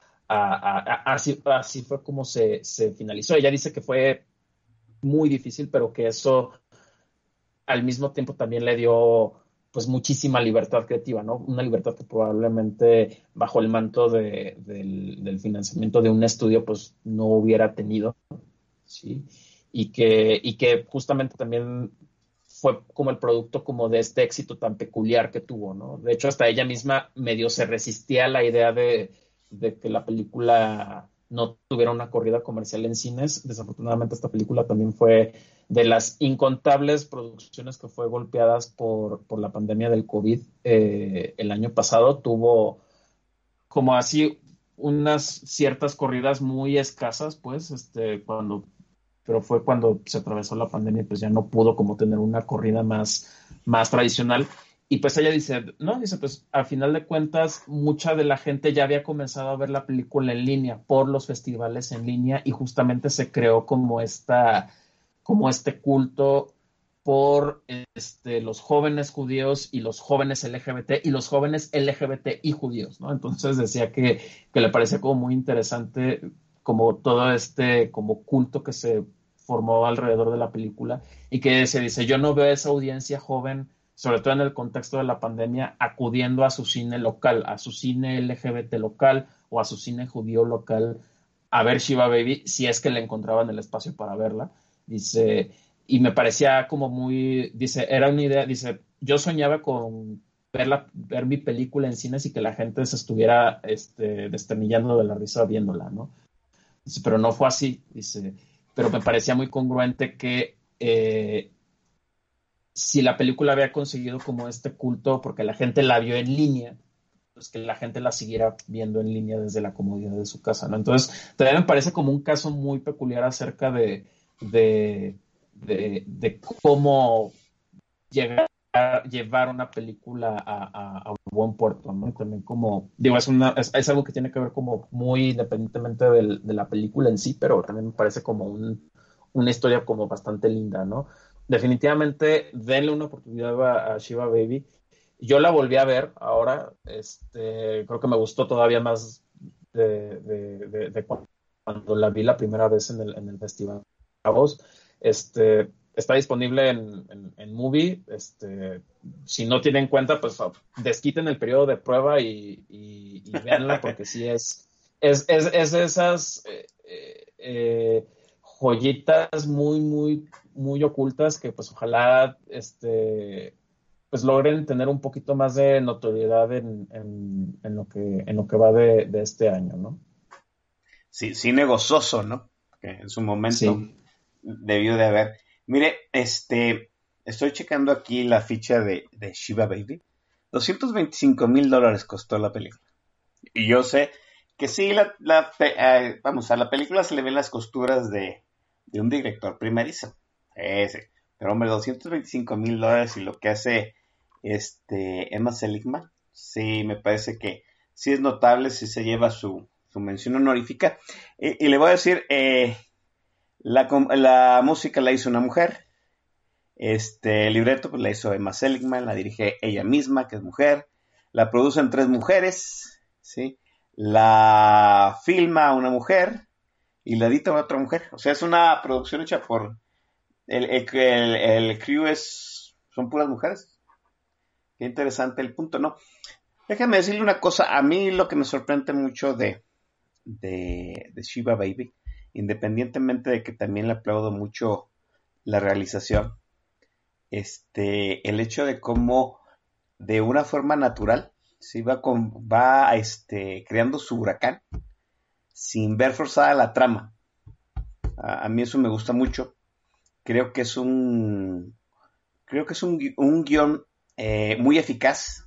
así fue como se finalizó. Ella dice que fue muy difícil, pero que eso al mismo tiempo también le dio pues muchísima libertad creativa, ¿no? Una libertad que probablemente bajo el manto del financiamiento de un estudio pues no hubiera tenido, ¿sí? Y que justamente también fue como el producto como de este éxito tan peculiar que tuvo, ¿no? De hecho, hasta ella misma medio se resistía a la idea de que la película no tuviera una corrida comercial en cines. Desafortunadamente, esta película también fue de las incontables producciones que fue golpeadas por la pandemia del COVID el año pasado. Tuvo como así unas ciertas corridas muy escasas, pues, pero fue cuando se atravesó la pandemia, pues ya no pudo como tener una corrida más tradicional. Y pues ella dice, no, dice, pues a final de cuentas, mucha de la gente ya había comenzado a ver la película en línea por los festivales en línea y justamente se creó como este culto por los jóvenes judíos y los jóvenes LGBT y los jóvenes LGBT y judíos, ¿no? Entonces decía que le parecía como muy interesante como todo como culto que se formó alrededor de la película y que se dice, yo no veo a esa audiencia joven, sobre todo en el contexto de la pandemia, acudiendo a su cine local, a su cine LGBT local o a su cine judío local a ver Shiva Baby, si es que le encontraban el espacio para verla. Dice, y me parecía como muy, dice, era una idea, dice, yo soñaba con ver mi película en cines y que la gente se estuviera desternillando de la risa viéndola, ¿no? Dice, pero no fue así, dice, pero me parecía muy congruente que si la película había conseguido como este culto porque la gente la vio en línea, pues que la gente la siguiera viendo en línea desde la comodidad de su casa, ¿no? Entonces, también me parece como un caso muy peculiar acerca de, de cómo llegar llevar una película a buen puerto, ¿no? También como, digo, es algo que tiene que ver como muy independientemente de la película en sí, pero también me parece como una historia como bastante linda, ¿no? Definitivamente denle una oportunidad a Shiva Baby. Yo la volví a ver ahora, creo que me gustó todavía más de cuando la vi la primera vez en el festival. Está disponible en Movie. Si no tienen cuenta, pues desquiten el periodo de prueba y véanla, porque sí es de esas joyitas muy, muy, muy ocultas que pues ojalá pues logren tener un poquito más de notoriedad en lo que va de este año, ¿no? Sí, cine gozoso, ¿no? Que en su momento Sí. debió de haber. Mire, estoy checando aquí la ficha de Shiva Baby. $225,000 costó la película. Y yo sé que sí, vamos, a la película se le ven las costuras de un director primerizo. Sí. Pero hombre, $225,000 y lo que hace Emma Seligman, sí, me parece que sí es notable, sí se lleva su mención honorífica. Y le voy a decir, la música la hizo una mujer, el libreto pues la hizo Emma Seligman, la dirige ella misma, que es mujer, la producen 3 mujeres, ¿sí? La filma una mujer y la edita otra mujer. O sea, es una producción hecha por el crew son puras mujeres. Qué interesante el punto, ¿no? Déjame decirle una cosa, a mí lo que me sorprende mucho de Shiva Baby, independientemente de que también le aplaudo mucho la realización, el hecho de cómo de una forma natural se va creando su huracán sin ver forzada la trama. A mí eso me gusta mucho. Creo que es un guión muy eficaz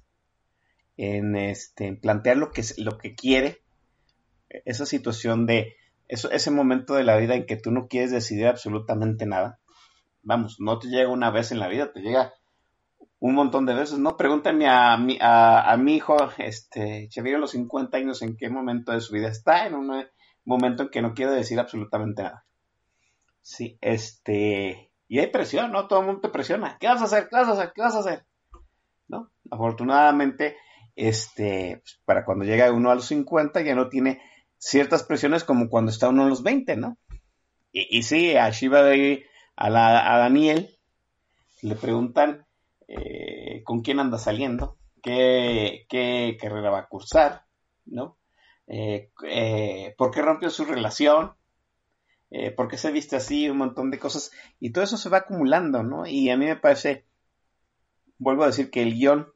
en plantear lo que quiere, esa situación ese momento de la vida en que tú no quieres decidir absolutamente nada. Vamos, no te llega una vez en la vida, te llega un montón de veces, ¿no? Pregúntame a mi hijo, Chaviro, a los 50 años, en qué momento de su vida está, en un momento en que no quiere decir absolutamente nada. Sí, y hay presión, ¿no? Todo el mundo te presiona. ¿Qué vas a hacer? ¿Qué vas a hacer? ¿Qué vas a hacer? ¿No? Afortunadamente, pues, para cuando llega uno a los 50 ya no tiene ciertas presiones como cuando está uno a los 20, ¿no? Y sí, a Shiva Baby, a Daniel, le preguntan con quién anda saliendo, qué carrera va a cursar, ¿no? ¿Por qué rompió su relación? ¿Por qué se viste así? Un montón de cosas. Y todo eso se va acumulando, ¿no? Y a mí me parece, vuelvo a decir que el guión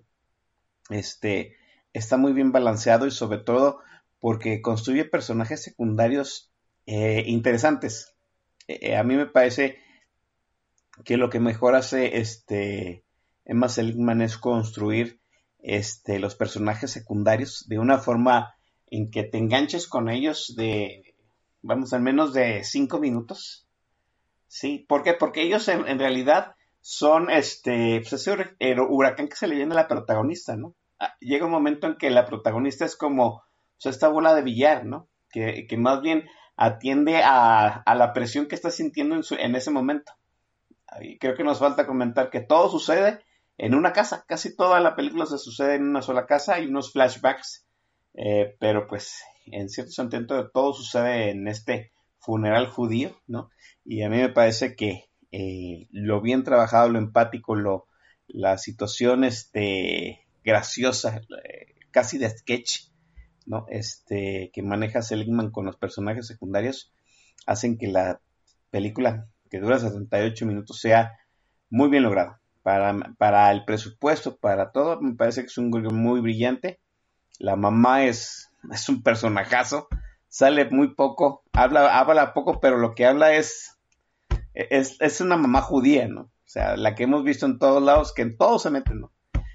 está muy bien balanceado y sobre todo porque construye personajes secundarios interesantes. A mí me parece que lo que mejor hace Emma Seligman es construir los personajes secundarios de una forma en que te enganches con ellos vamos, al menos de 5 minutos. ¿Sí? ¿Por qué? Porque ellos en realidad son pues ese huracán que se le viene a la protagonista, ¿no? Llega un momento en que la protagonista es como, o sea, esta bola de billar, ¿no? Que más bien atiende a la presión que está sintiendo en ese momento. Y creo que nos falta comentar que todo sucede en una casa. Casi toda la película se sucede en una sola casa. Hay unos flashbacks, pero pues en cierto sentido todo sucede en este funeral judío, ¿no? Y a mí me parece que lo bien trabajado, lo empático, la situación graciosa, casi de sketch, ¿no? Que maneja Seligman con los personajes secundarios, hacen que la película, que dura 78 minutos, sea muy bien lograda. Para el presupuesto, para todo, me parece que es un guion muy brillante. La mamá es un personajazo, sale muy poco, habla poco, pero lo que habla es una mamá judía, ¿no? sea, la que hemos visto en todos lados, que en todos se meten, ¿no?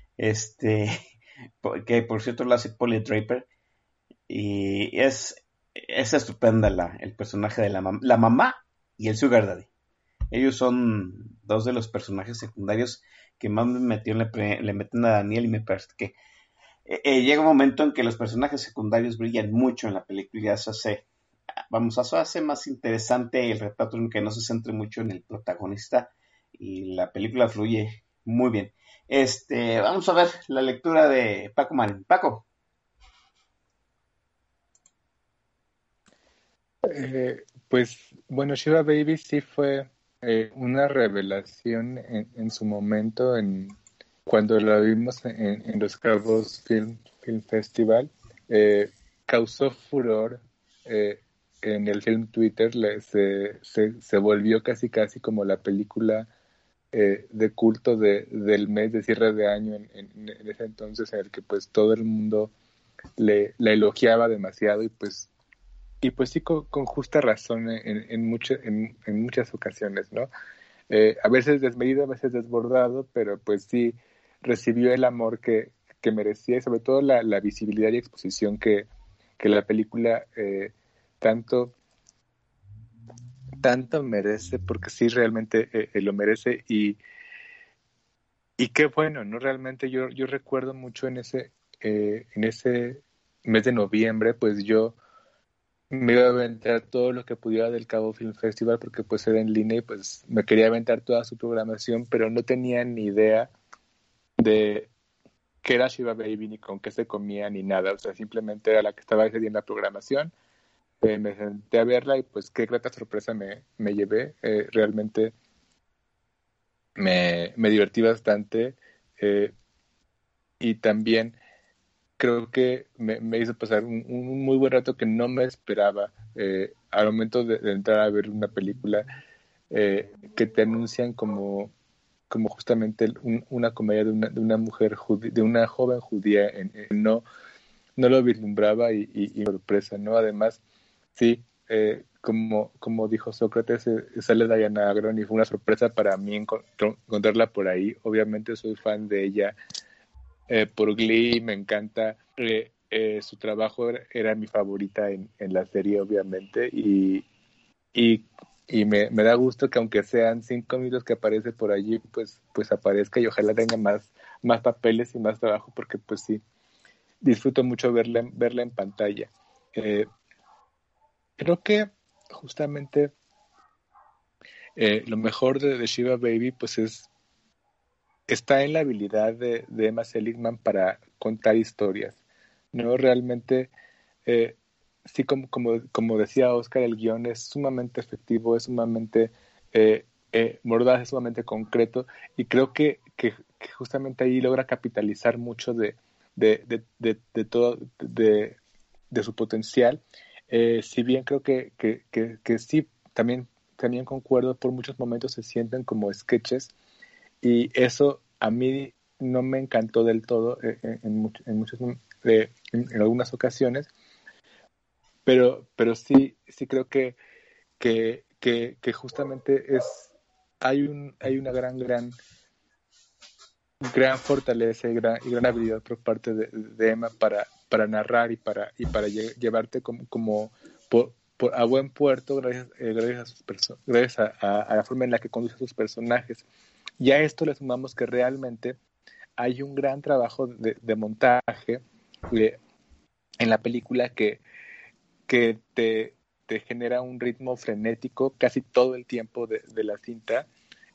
Que por cierto lo hace Polly Draper, y es estupenda el personaje de la mamá y el Sugar Daddy. Ellos son dos de los personajes secundarios que más me metió le meten a Daniel, y me parece que llega un momento en que los personajes secundarios brillan mucho en la película y eso hace más interesante el retrato, en que no se centre mucho en el protagonista, y la película fluye muy bien. Vamos a ver la lectura de Paco Marín. Paco. Pues bueno, Shiva Baby sí fue una revelación en su momento, cuando la vimos en los Cabos Film Festival. Causó furor en el film Twitter, se volvió casi como la película de culto del mes de cierre de año en ese entonces, en el que pues todo el mundo la elogiaba demasiado, y pues sí, con justa razón en muchas ocasiones, ¿no? A veces desmedido, a veces desbordado, pero pues sí recibió el amor que merecía, y sobre todo la visibilidad y exposición que la película tanto merece, porque sí realmente lo merece. Y qué bueno, ¿no? Realmente yo recuerdo mucho en ese mes de noviembre, pues yo me iba a aventar todo lo que pudiera del Cabo Film Festival, porque pues era en línea, y pues me quería aventar toda su programación, pero no tenía ni idea de qué era Shiva Baby, ni con qué se comía, ni nada. O sea, simplemente era la que estaba ese día en la programación. Me senté a verla, y pues qué grata sorpresa me llevé. Realmente me divertí bastante, y también creo que me hizo pasar un muy buen rato que no me esperaba al momento de entrar a ver una película que te anuncian como justamente una comedia de una mujer de una joven judía. No lo vislumbraba, y sorpresa, ¿no? Además, sí, como dijo Sócrates, sale Diana Agron, y fue una sorpresa para mí encontrarla por ahí. Obviamente soy fan de ella por Glee, me encanta. Su trabajo era mi favorita en la serie, obviamente, y, y me da gusto que, aunque sean 5 minutos que aparece por allí, pues aparezca, y ojalá tenga más papeles y más trabajo, porque pues sí, disfruto mucho verla en pantalla. Creo que justamente lo mejor de Shiva Baby pues está en la habilidad de Emma Seligman para contar historias, ¿no? Realmente, sí, como decía Oscar, el guión es sumamente efectivo, es sumamente mordaz, es sumamente concreto, y creo que justamente ahí logra capitalizar mucho de todo, de su potencial. Si bien creo que sí, también concuerdo, por muchos momentos se sienten como sketches, y eso a mí no me encantó del todo en algunas ocasiones, pero sí creo que justamente hay una gran fortaleza y gran habilidad por parte de Emma para narrar, y para llevarte como a buen puerto, gracias a la forma en la que conduce a sus personajes. Y a esto le sumamos que realmente hay un gran trabajo de montaje en la película, que te genera un ritmo frenético casi todo el tiempo de la cinta,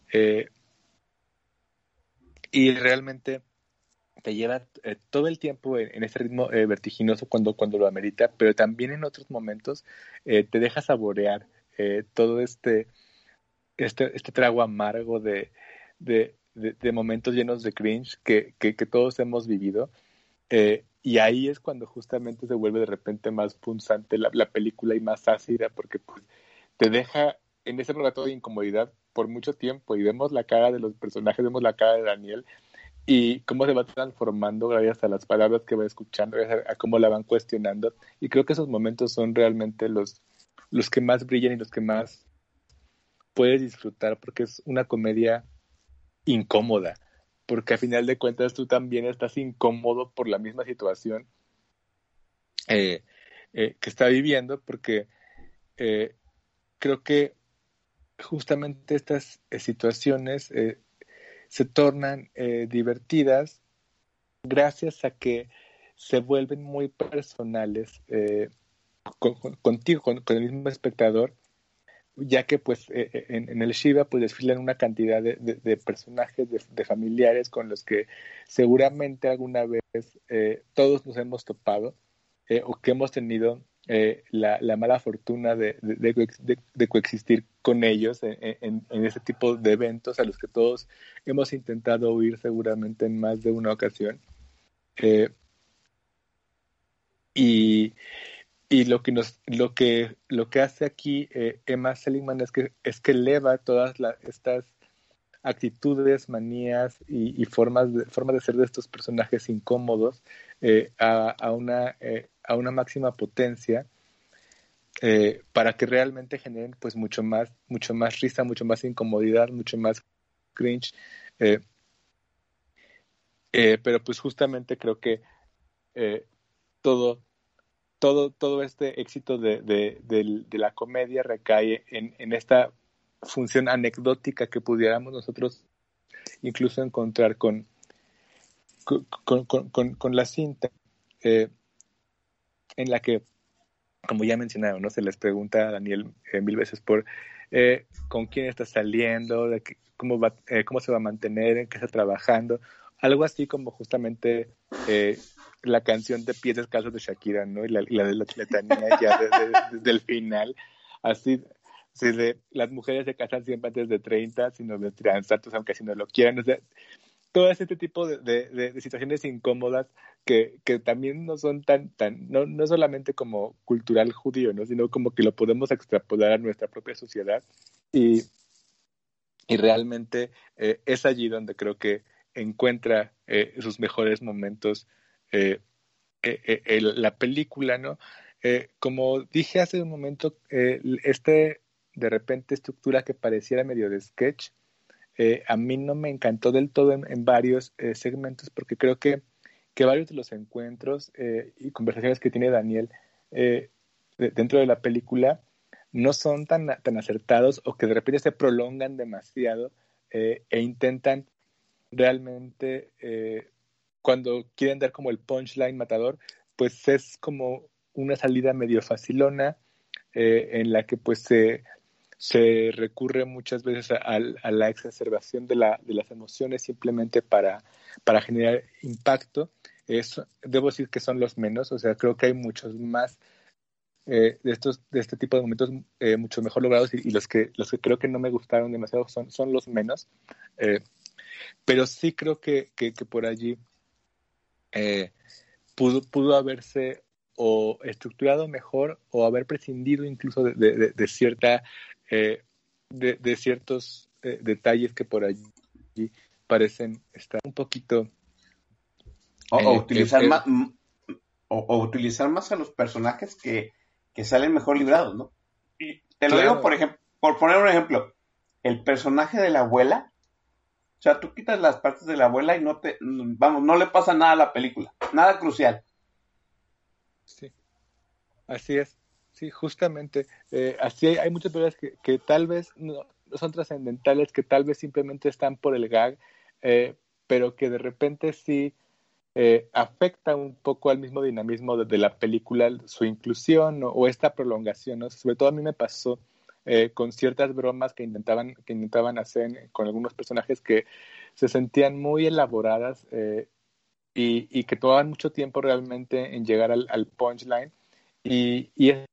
y realmente te lleva todo el tiempo en ese ritmo vertiginoso cuando lo amerita, pero también en otros momentos te deja saborear todo este trago amargo de momentos llenos de cringe que todos hemos vivido. Y ahí es cuando justamente se vuelve de repente más punzante la película, y más ácida, porque pues te deja en ese relato de incomodidad por mucho tiempo, y vemos la cara de los personajes, vemos la cara de Daniel, y cómo se va transformando gracias a las palabras que va escuchando, gracias a cómo la van cuestionando. Y creo que esos momentos son realmente los que más brillan, y los que más puedes disfrutar, porque es una comedia incómoda, porque a final de cuentas tú también estás incómodo por la misma situación que está viviendo, porque creo que justamente estas situaciones se tornan divertidas gracias a que se vuelven muy personales contigo, con el mismo espectador, ya que pues en el Shiva pues desfilan una cantidad de personajes, de familiares con los que seguramente alguna vez todos nos hemos topado o que hemos tenido la mala fortuna de coexistir con ellos en ese tipo de eventos a los que todos hemos intentado huir seguramente en más de una ocasión. Eh, y, y lo que hace aquí Emma Seligman es que eleva todas estas actitudes, manías y formas de ser de estos personajes incómodos a una máxima potencia para que realmente generen pues mucho más risa, mucho más incomodidad, mucho más cringe. Pero pues justamente creo que todo este éxito de la comedia recae en esta función anecdótica que pudiéramos nosotros incluso encontrar con la cinta, en la que, como ya mencionaron, ¿no? Se les pregunta a Daniel 1000 veces por con quién está saliendo, cómo se va a mantener, en qué está trabajando, algo así como justamente la canción de Pies Descalzos de Shakira, ¿no? Y la de la letanía ya desde el final, así de las mujeres se casan siempre antes de 30, sino de transatos, aunque si no lo quieran, o sea, todo este tipo de situaciones incómodas que también no son no solamente como cultural judío, ¿no? Sino como que lo podemos extrapolar a nuestra propia sociedad y, y realmente es allí donde creo que encuentra sus mejores momentos la película, ¿no? Como dije hace un momento, de repente estructura que pareciera medio de sketch, a mí no me encantó del todo en varios segmentos, porque creo que varios de los encuentros y conversaciones que tiene Daniel dentro de la película no son tan acertados, o que de repente se prolongan demasiado e intentan realmente, cuando quieren dar como el punchline matador, pues es como una salida medio facilona en la que pues se recurre muchas veces a la exacerbación de las emociones simplemente para generar impacto. Debo decir que son los menos, o sea, creo que hay muchos más de este tipo de momentos mucho mejor logrados, y los que creo que no me gustaron demasiado son los menos. Pero sí creo que por allí eh, pudo haberse o estructurado mejor, o haber prescindido incluso de cierta de ciertos detalles que por allí parecen estar un poquito O utilizar más o utilizar más a los personajes que salen mejor librados, ¿no? Y te lo digo, por ejemplo, por poner un ejemplo, el personaje de la abuela, o sea, tú quitas las partes de la abuela y no le pasa nada a la película, nada crucial. Sí, así es. Sí, justamente. Así hay muchas películas que tal vez no son trascendentales, que tal vez simplemente están por el gag, pero que de repente sí afecta un poco al mismo dinamismo de la película, su inclusión, ¿no? O esta prolongación, ¿no? Sobre todo a mí me pasó con ciertas bromas que intentaban hacer con algunos personajes que se sentían muy elaboradas y que tomaban mucho tiempo realmente en llegar al punchline, y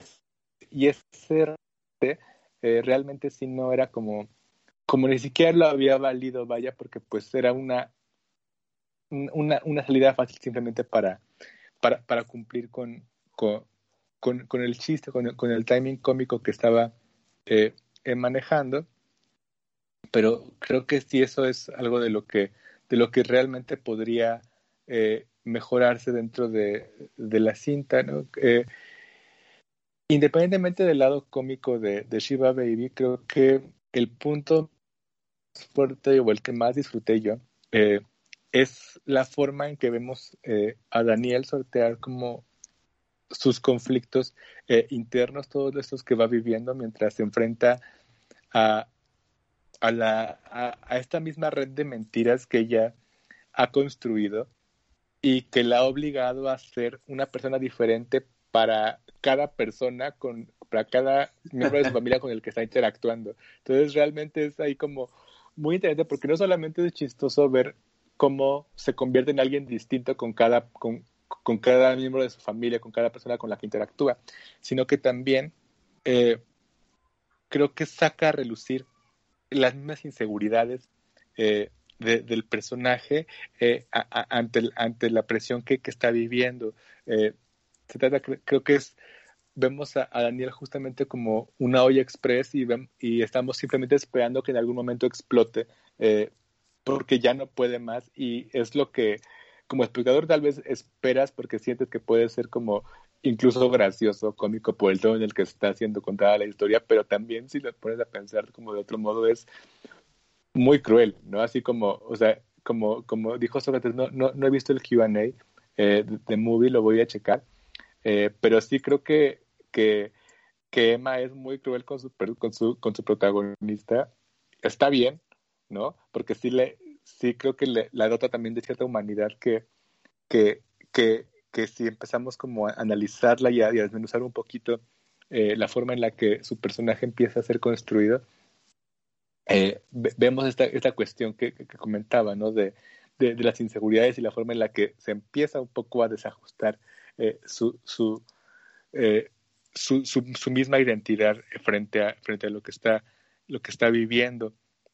ese realmente sí no era como ni siquiera lo había valido, vaya, porque pues era una salida fácil simplemente para cumplir con el chiste, con el timing cómico que estaba manejando. Pero creo que sí, eso es algo de lo que realmente podría mejorarse dentro de la cinta, ¿no? Independientemente del lado cómico de Shiva Baby, creo que el punto fuerte o el que más disfruté yo es la forma en que vemos a Daniel sortear como sus conflictos internos, todos estos que va viviendo mientras se enfrenta a, a esta misma red de mentiras que ella ha construido y que la ha obligado a ser una persona diferente para cada persona, para cada miembro de su familia con el que está interactuando. Entonces realmente es ahí como muy interesante porque no solamente es chistoso ver cómo se convierte en alguien distinto con cada miembro de su familia, con cada persona con la que interactúa, sino que también creo que saca a relucir las mismas inseguridades del personaje ante la presión que está viviendo. Se trata, creo que vemos a Daniel justamente como una olla express y estamos simplemente esperando que en algún momento explote porque ya no puede más y es lo que como espectador tal vez esperas porque sientes que puede ser como incluso gracioso, cómico por el tono en el que está siendo contada la historia, pero también si lo pones a pensar como de otro modo es muy cruel, ¿no? Así como, o sea, como dijo Sócrates, no he visto el Q&A de Movie, lo voy a checar, pero sí creo que Emma es muy cruel con su protagonista. Está bien, ¿no? Porque sí creo que la dota también de cierta humanidad que, que si empezamos como a analizarla y a desmenuzar un poquito la forma en la que su personaje empieza a ser construido, vemos esta cuestión que comentaba, ¿no? De las inseguridades y la forma en la que se empieza un poco a desajustar su misma identidad frente a lo que está viviendo.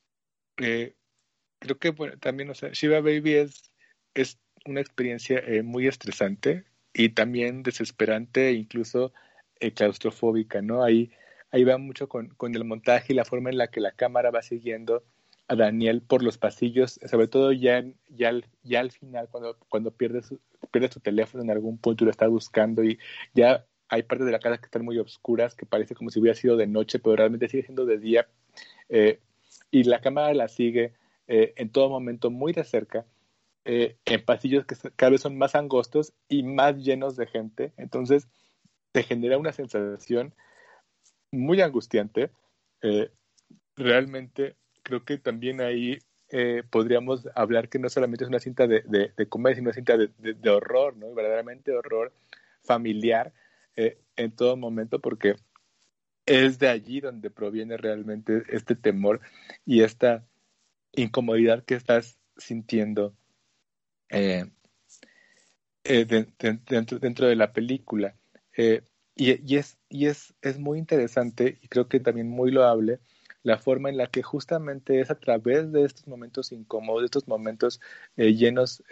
Creo que bueno, también, o sea, Shiva Baby es una experiencia muy estresante y también desesperante e incluso claustrofóbica, ¿no? Ahí va mucho con el montaje y la forma en la que la cámara va siguiendo a Daniel por los pasillos, sobre todo ya al final, cuando pierde su teléfono en algún punto y lo está buscando y ya hay partes de la casa que están muy oscuras, que parece como si hubiera sido de noche, pero realmente sigue siendo de día. Y la cámara la sigue en todo momento muy de cerca, en pasillos que cada vez son más angostos y más llenos de gente. Entonces te genera una sensación muy angustiante. Realmente creo que también ahí podríamos hablar que no solamente es una cinta de comedia, sino una cinta de horror, ¿no? Verdaderamente horror familiar en todo momento, porque es de allí donde proviene realmente este temor y esta incomodidad que estás sintiendo dentro de la película. Es muy interesante y creo que también muy loable la forma en la que justamente es a través de estos momentos incómodos, de estos momentos llenos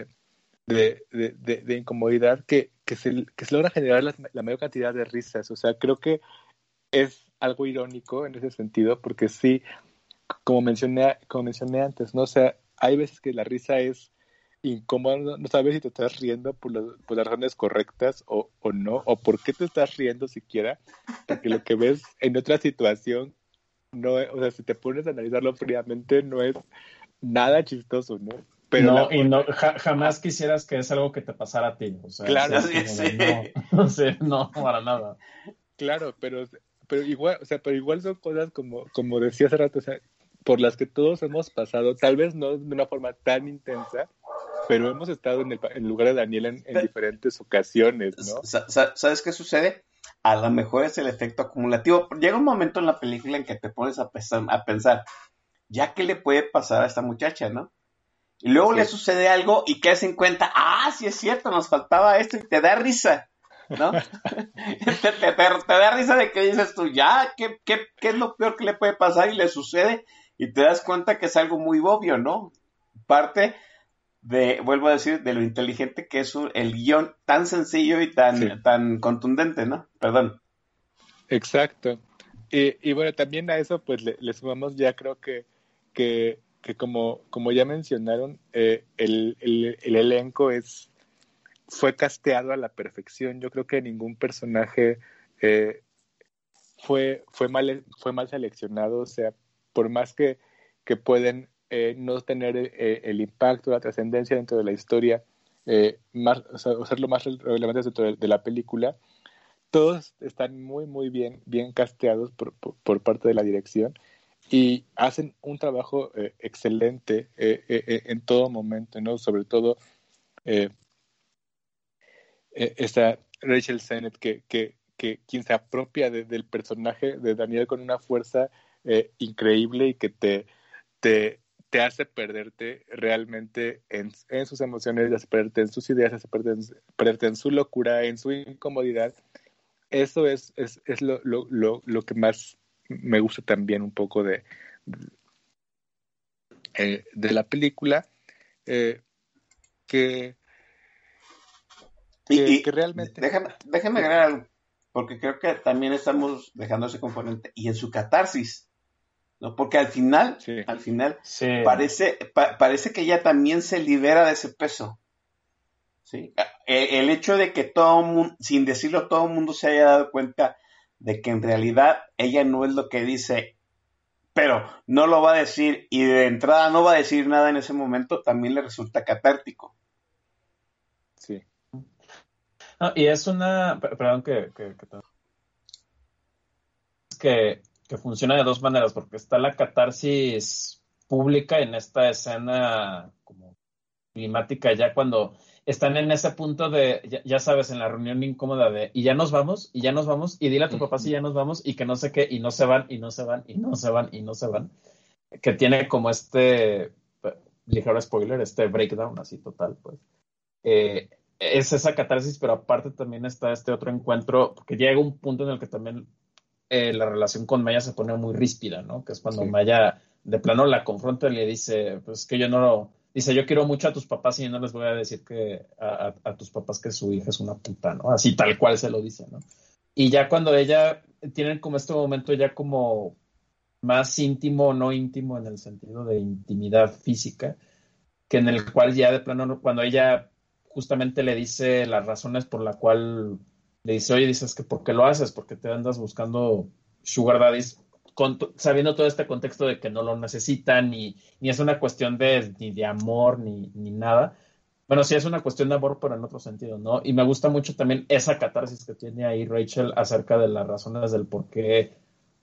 de incomodidad que se logra generar la mayor cantidad de risas. O sea, creo que es algo irónico en ese sentido, porque sí, como mencioné antes, ¿no? O sea, hay veces que la risa es incómoda, no sabes si te estás riendo por las razones correctas o no, o por qué te estás riendo siquiera, porque lo que ves en otra situación, no, o sea, si te pones a analizarlo fríamente, no es nada chistoso, ¿no? Pero no, y no, jamás quisieras que es algo que te pasara a ti, o sea, claro, es como de, no, o sea, no, para nada. claro, pero igual, o sea, pero igual son cosas como decía hace rato, o sea, por las que todos hemos pasado, tal vez no de una forma tan intensa, pero hemos estado en el lugar de Daniel en diferentes ocasiones, ¿no? ¿Sabes qué sucede? A lo mejor es el efecto acumulativo. Llega un momento en la película en que te pones a pensar, ¿ya qué le puede pasar a esta muchacha, no? Y luego le sucede algo y caes en cuenta, sí es cierto, nos faltaba esto y te da risa, ¿no? te da risa de que dices tú, ¿qué es lo peor que le puede pasar? Y le sucede y te das cuenta que es algo muy obvio, ¿no? Parte vuelvo a decir, de lo inteligente que es el guión tan sencillo y tan contundente, ¿no? Perdón. Exacto. Y bueno, también a eso pues le sumamos ya creo que como ya mencionaron, el elenco fue casteado a la perfección. Yo creo que ningún personaje fue mal seleccionado. O sea, por más que que pueden no tener el impacto, la trascendencia dentro de la historia, o ser lo más relevantes dentro de la película. Todos están muy, muy bien casteados por parte de la dirección y hacen un trabajo excelente en todo momento, ¿no? Sobre todo esta Rachel Sennett, que quien se apropia del personaje de Daniel con una fuerza increíble y que te hace perderte realmente en sus emociones, te hace perderte en sus ideas, te hace perderte en su locura, en su incomodidad. Eso es lo que más me gusta también un poco de la película, que realmente... Déjame agregar algo, porque creo que también estamos dejando ese componente, y en su catarsis, ¿no? Porque al final Sí. parece que ella también se libera de ese peso. ¿Sí? El hecho de que todo mundo, sin decirlo, todo el mundo se haya dado cuenta de que en realidad ella no es lo que dice, pero no lo va a decir, y de entrada no va a decir nada en ese momento, también le resulta catártico. Sí. No, y es una, perdón que funciona de dos maneras, porque está la catarsis pública en esta escena como climática, ya cuando están en ese punto de, ya sabes, en la reunión incómoda de, y ya nos vamos, y dile a tu papá si ya nos vamos, y que no sé qué, y no se van, y no se van, y no se van, y no se van, que tiene como ligero spoiler, este breakdown así total, pues. Es esa catarsis, pero aparte también está este otro encuentro, porque llega un punto en el que también la relación con Maya se pone muy ríspida, ¿no? Que es cuando Sí. Maya de plano la confronta y le dice, pues que yo no lo... Dice, yo quiero mucho a tus papás y yo no les voy a decir que a tus papás que su hija es una puta, ¿no? Así tal cual se lo dice, ¿no? Y ya cuando ella tienen como este momento ya como más íntimo, no íntimo en el sentido de intimidad física, que en el cual ya de plano, cuando ella justamente le dice las razones por la cual le dice, oye, dices que ¿por qué lo haces? Porque te andas buscando sugar daddies, sabiendo todo este contexto de que no lo necesitan, ni es una cuestión ni de amor, ni nada. Bueno, sí es una cuestión de amor, pero en otro sentido, ¿no? Y me gusta mucho también esa catarsis que tiene ahí Rachel acerca de las razones del por qué.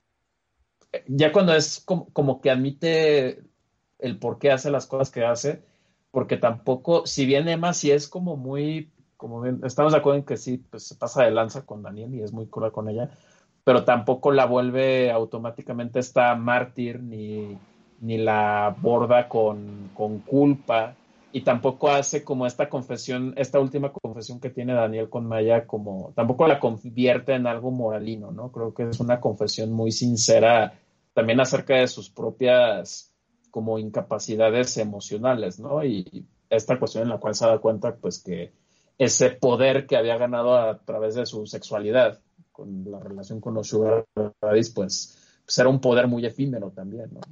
Ya cuando es como que admite el por qué hace las cosas que hace, porque tampoco, si bien Emma sí es como muy, como bien, estamos de acuerdo en que sí, pues se pasa de lanza con Daniel y es muy cruel con ella, pero tampoco la vuelve automáticamente esta mártir, ni la aborda con culpa, y tampoco hace como esta confesión, esta última confesión que tiene Daniel con Maya, como tampoco la convierte en algo moralino, ¿no? Creo que es una confesión muy sincera también acerca de sus propias como incapacidades emocionales, ¿no? Y esta cuestión en la cual se da cuenta, pues, que ese poder que había ganado a través de su sexualidad, con la relación con los sugar daddies, pues era un poder muy efímero también, ¿no?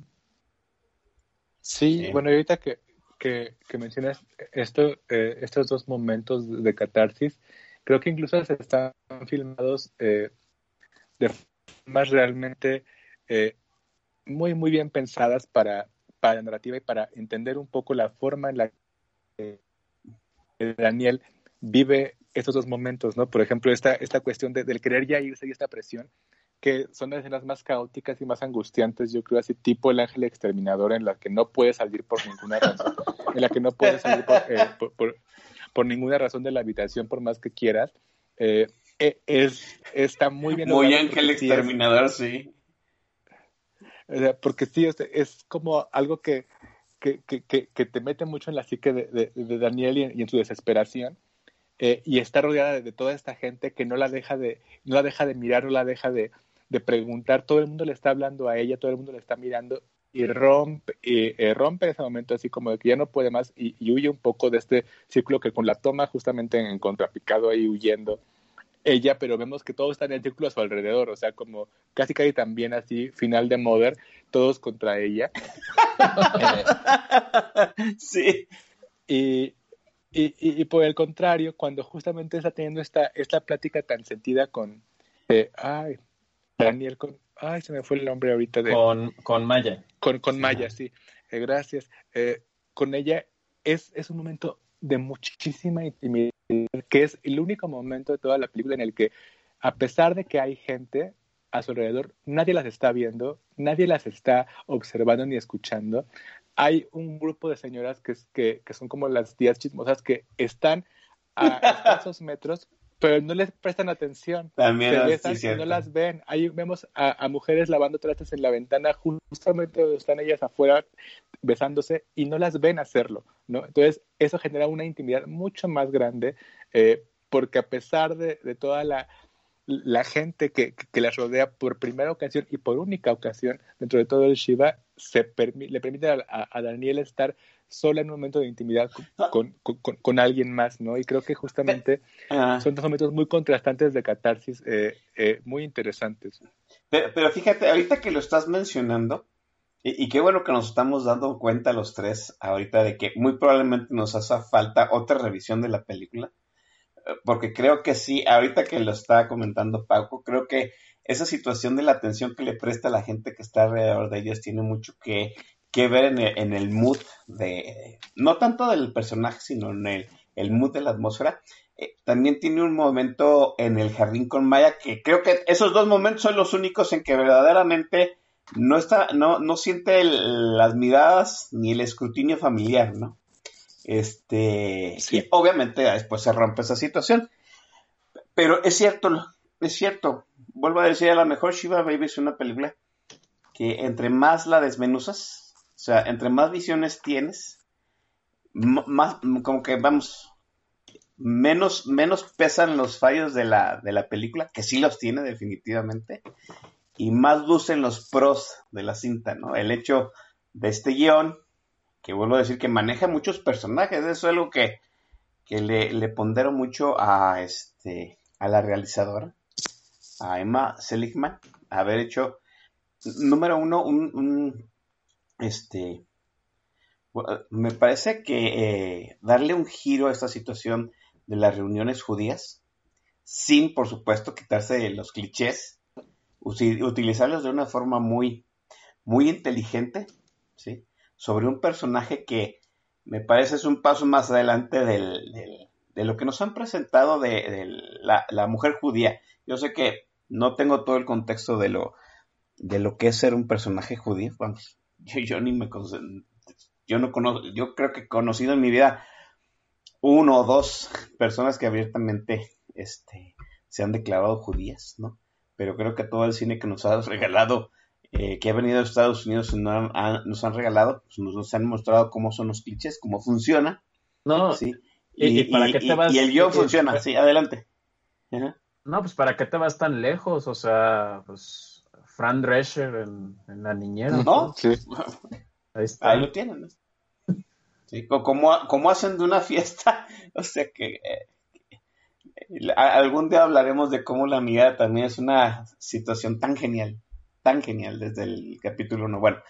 Sí, Sí. bueno, y ahorita que mencionas estos dos momentos de catarsis, creo que incluso se están filmados de formas realmente muy, muy bien pensadas para la narrativa y para entender un poco la forma en la que Daniel vive estos dos momentos, ¿no? Por ejemplo, esta cuestión del querer ya irse y esta presión, que son las escenas más caóticas y más angustiantes, yo creo, así tipo El Ángel Exterminador, en la que no puedes salir por ninguna razón, en la que no puedes salir por ninguna razón de la habitación por más que quieras. Está muy bien Muy logrado Ángel porque sí es, Exterminador, sí. o sea, porque sí es como algo que te mete mucho en la psique de Daniel y en su desesperación. Y está rodeada de toda esta gente que no la deja de mirar, no la deja de preguntar. Todo el mundo le está hablando a ella, todo el mundo le está mirando y rompe en ese momento así como de que ya no puede más y huye un poco de este círculo que con la toma justamente en contrapicado ahí huyendo ella, pero vemos que todo está en el círculo a su alrededor, o sea, como casi también así, final de Mother, todos contra ella. Sí. Y por el contrario, cuando justamente está teniendo esta plática tan sentida con, ay, Daniel, Ay, se me fue el nombre ahorita de... Con Maya. Con Maya, sí. Gracias. Con ella es un momento de muchísima intimidad, que es el único momento de toda la película en el que, a pesar de que hay gente a su alrededor, nadie las está viendo, nadie las está observando ni escuchando. Hay un grupo de señoras que son como las tías chismosas que están a escasos metros, pero no les prestan atención. También se es, besan sí, y no las ven. Ahí vemos a mujeres lavando trastes en la ventana, justamente donde están ellas afuera besándose, y no las ven hacerlo, ¿no? Entonces, eso genera una intimidad mucho más grande, porque a pesar de toda la gente que las rodea por primera ocasión y por única ocasión dentro de todo el Shiva, le permite a Daniel estar sola en un momento de intimidad con alguien más, ¿no? Y creo que justamente son dos momentos muy contrastantes de catarsis, muy interesantes. Pero fíjate, ahorita que lo estás mencionando, y qué bueno que nos estamos dando cuenta los tres ahorita de que muy probablemente nos hace falta otra revisión de la película, porque creo que sí, ahorita que lo está comentando Paco, creo que esa situación de la atención que le presta a la gente que está alrededor de ellos tiene mucho que ver en el mood de, no tanto del personaje, sino en el mood de la atmósfera. También tiene un momento en el jardín con Maya, que creo que esos dos momentos son los únicos en que verdaderamente no siente las miradas ni el escrutinio familiar, ¿no? Sí. Y obviamente después se rompe esa situación. Pero es cierto. Vuelvo a decir, a lo mejor Shiva Baby es una película que entre más la desmenuzas, o sea, entre más visiones tienes, más, como que vamos, menos pesan los fallos de la película, que sí los tiene definitivamente, y más lucen los pros de la cinta, ¿no? El hecho de este guión, que vuelvo a decir que maneja muchos personajes, eso es algo que le pondero mucho a la realizadora, a Emma Seligman, haber hecho, número uno, me parece que darle un giro a esta situación de las reuniones judías, sin, por supuesto, quitarse los clichés, utilizarlos de una forma muy, muy inteligente, ¿sí? Sobre un personaje que me parece es un paso más adelante de lo que nos han presentado de la mujer judía. Yo sé que no tengo todo el contexto de lo que es ser un personaje judío. Vamos, yo no conozco, yo creo que he conocido en mi vida uno o dos personas que abiertamente se han declarado judías, ¿no? Pero creo que todo el cine que nos ha regalado, que ha venido de Estados Unidos, nos han regalado, pues nos han mostrado cómo son los clichés, cómo funciona. No, ¿sí? ¿Y para qué te vas? Y el guión funciona, sí, adelante. Ajá. No, pues ¿para qué te vas tan lejos? O sea, pues Fran Drescher en La Niñera. ¿No? Sí. Ahí lo tienen, ¿no? Sí, como hacen de una fiesta, o sea que algún día hablaremos de cómo la mirada también es una situación tan genial desde el capítulo 1. Bueno,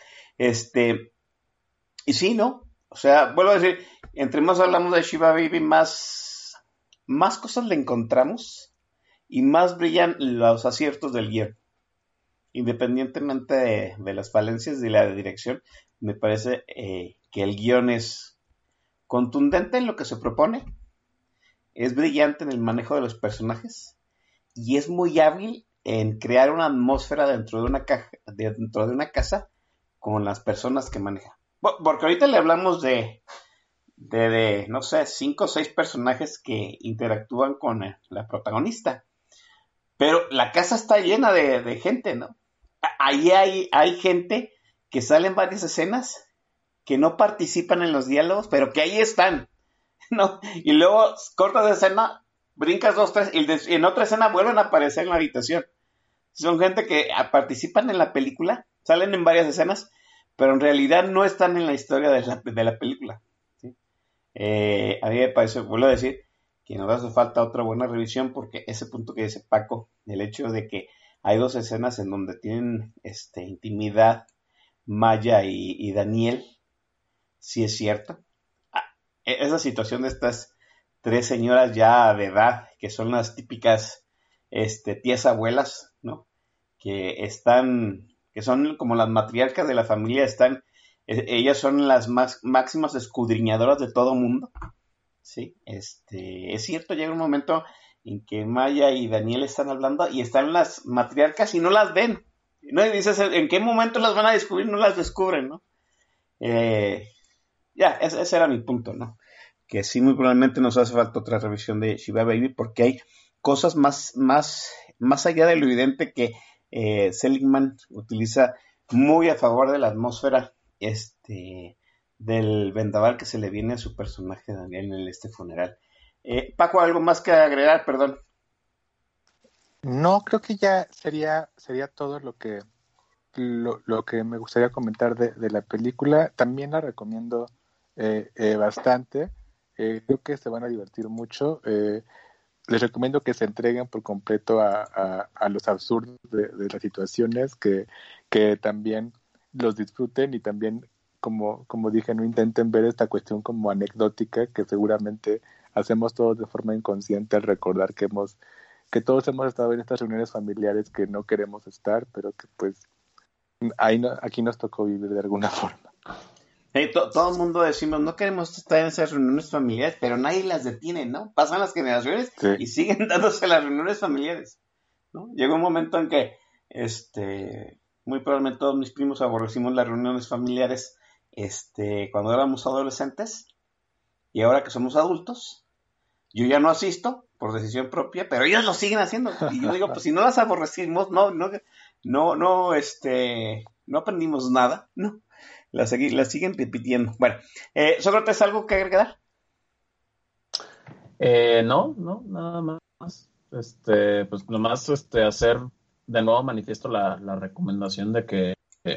y sí, ¿no? O sea, vuelvo a decir, entre más hablamos de Shiva Baby, más cosas le encontramos y más brillan los aciertos del guión. Independientemente de las falencias de la dirección, me parece que el guión es contundente en lo que se propone, es brillante en el manejo de los personajes y es muy hábil en crear una atmósfera dentro de una casa con las personas que maneja. Porque ahorita le hablamos de no sé, 5 o 6 personajes que interactúan con la protagonista, pero la casa está llena de gente, ¿no? Ahí hay gente que sale en varias escenas, que no participan en los diálogos, pero que ahí están, ¿no? Y luego cortas de escena, brincas 2, 3, y en otra escena vuelven a aparecer en la habitación. Son gente que participan en la película, salen en varias escenas, pero en realidad no están en la historia de la película, ¿sí? A mí me parece, vuelvo a decir, que nos hace falta otra buena revisión, porque ese punto que dice Paco, el hecho de que hay 2 escenas en donde tienen intimidad Maya y Daniel, sí es cierto. Esa situación de estas 3 señoras ya de edad, que son las típicas tías abuelas, ¿no? que son como las matriarcas de la familia, ellas son las máximas escudriñadoras de todo mundo. Sí, es cierto, llega un momento en que Maya y Daniel están hablando y están las matriarcas y no las ven, ¿no? Y dices, ¿en qué momento las van a descubrir? No las descubren, ¿no? Ese era mi punto, ¿no? Que sí, muy probablemente nos hace falta otra revisión de Shiva Baby, porque hay cosas más allá de lo evidente que Seligman utiliza muy a favor de la atmósfera del vendaval que se le viene a su personaje Daniel en este funeral. Paco, ¿algo más que agregar? Perdón. No, creo que ya sería todo lo que me gustaría comentar de la película. También la recomiendo bastante. Creo que se van a divertir mucho. Les recomiendo que se entreguen por completo a los absurdos de las situaciones, que también los disfruten y también, como dije, no intenten ver esta cuestión como anecdótica, que seguramente hacemos todos de forma inconsciente al recordar que todos hemos estado en estas reuniones familiares que no queremos estar, pero que pues aquí nos tocó vivir de alguna forma. Todo el mundo decimos, no queremos estar en esas reuniones familiares, pero nadie las detiene, ¿no? Pasan las generaciones y siguen dándose las reuniones familiares, ¿no? Llegó un momento en que, muy probablemente todos mis primos aborrecimos las reuniones familiares, cuando éramos adolescentes, y ahora que somos adultos, yo ya no asisto por decisión propia, pero ellos lo siguen haciendo, y yo digo, pues si no las aborrecimos, no aprendimos nada, ¿no? La siguen repitiendo. Bueno, Sócrates, ¿algo que agregar? No, nada más. Pues nomás hacer de nuevo manifiesto la recomendación de que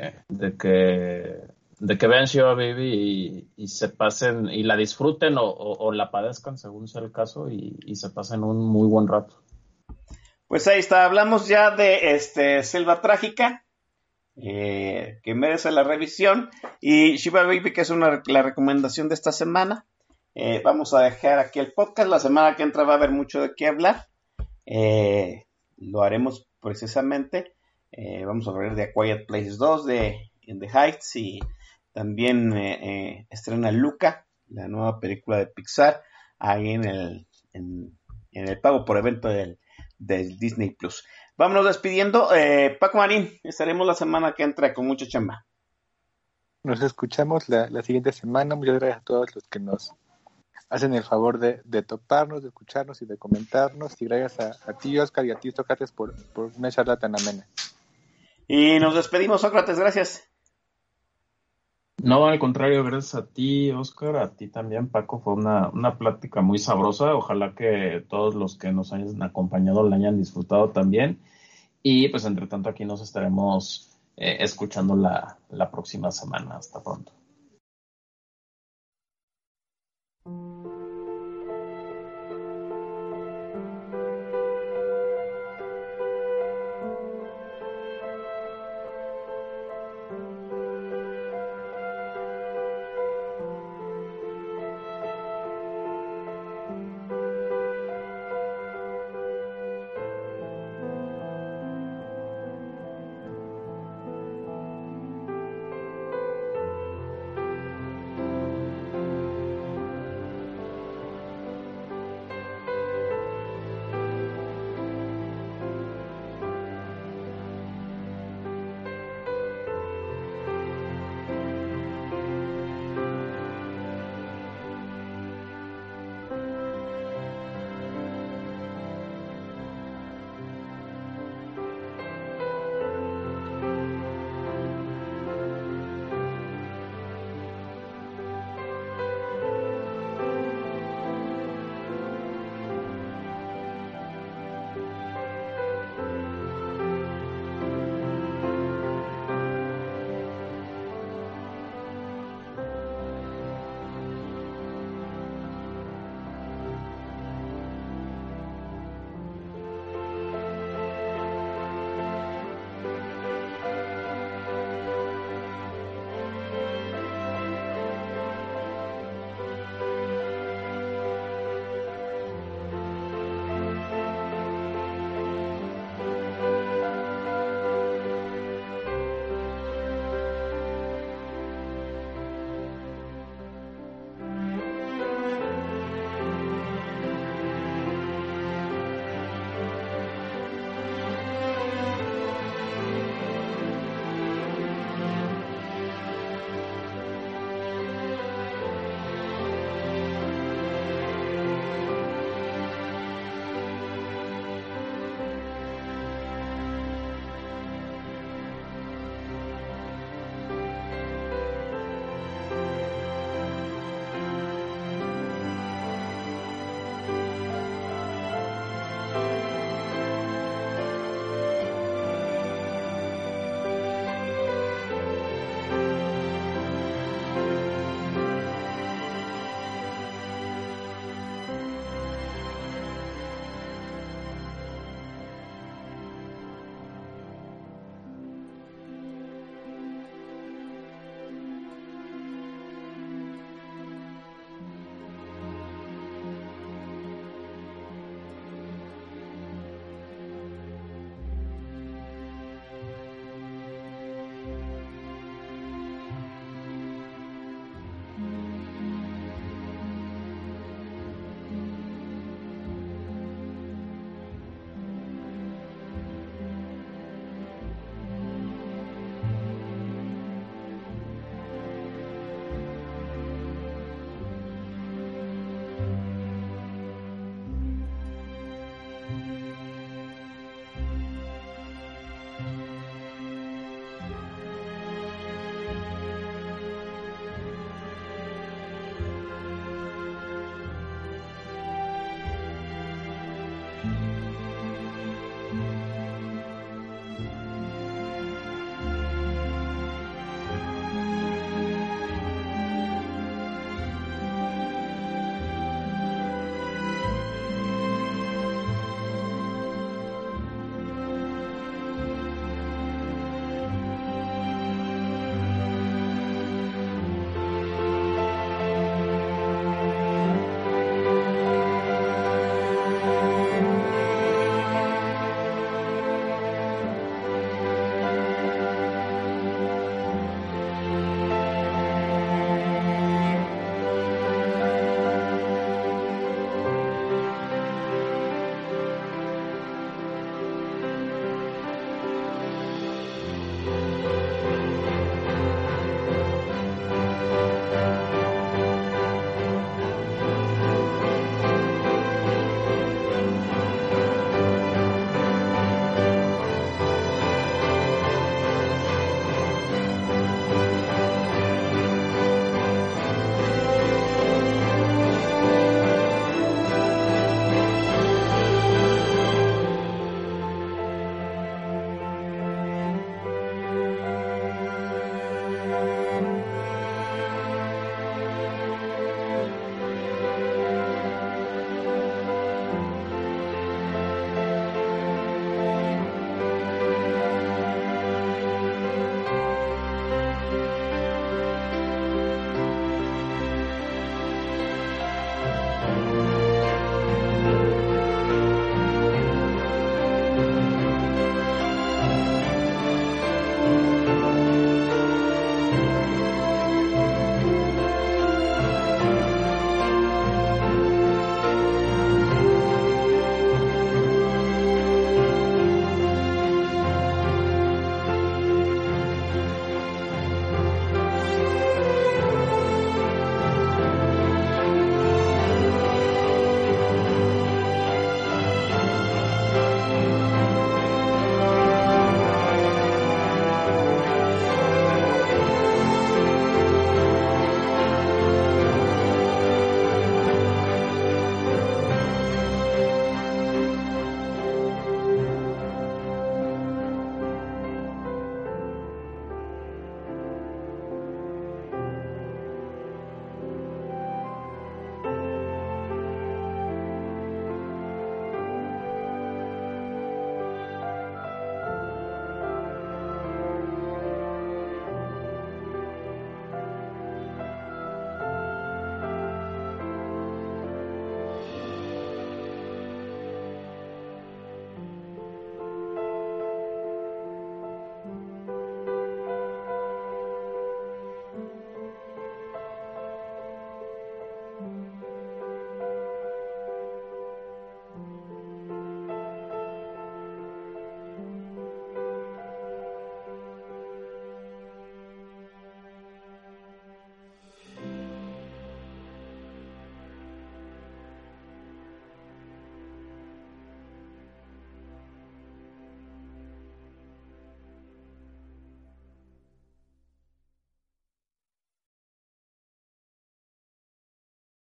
vean Shiva Baby y se pasen y la disfruten o la padezcan según sea el caso y se pasen un muy buen rato. Pues ahí está, hablamos ya de Selva Trágica, que merece la revisión, y Shiva Baby, que es la recomendación de esta semana. Vamos a dejar aquí el podcast. La semana que entra va a haber mucho de qué hablar. Lo haremos precisamente. Vamos a hablar de A Quiet Place 2, de In the Heights, y también estrena Luca, la nueva película de Pixar, ahí en el pago por evento del Disney Plus. Vámonos despidiendo. Paco Marín, estaremos la semana que entra con mucha chamba. Nos escuchamos la siguiente semana. Muchas gracias a todos los que nos hacen el favor de toparnos, de escucharnos y de comentarnos. Y gracias a ti, Oscar, y a ti, Sócrates, por una charla tan amena. Y nos despedimos, Sócrates, gracias. No, al contrario, gracias a ti, Oscar, a ti también, Paco. Fue una plática muy sabrosa. Ojalá que todos los que nos hayan acompañado la hayan disfrutado también. Y pues entre tanto aquí nos estaremos escuchando la próxima semana. Hasta pronto.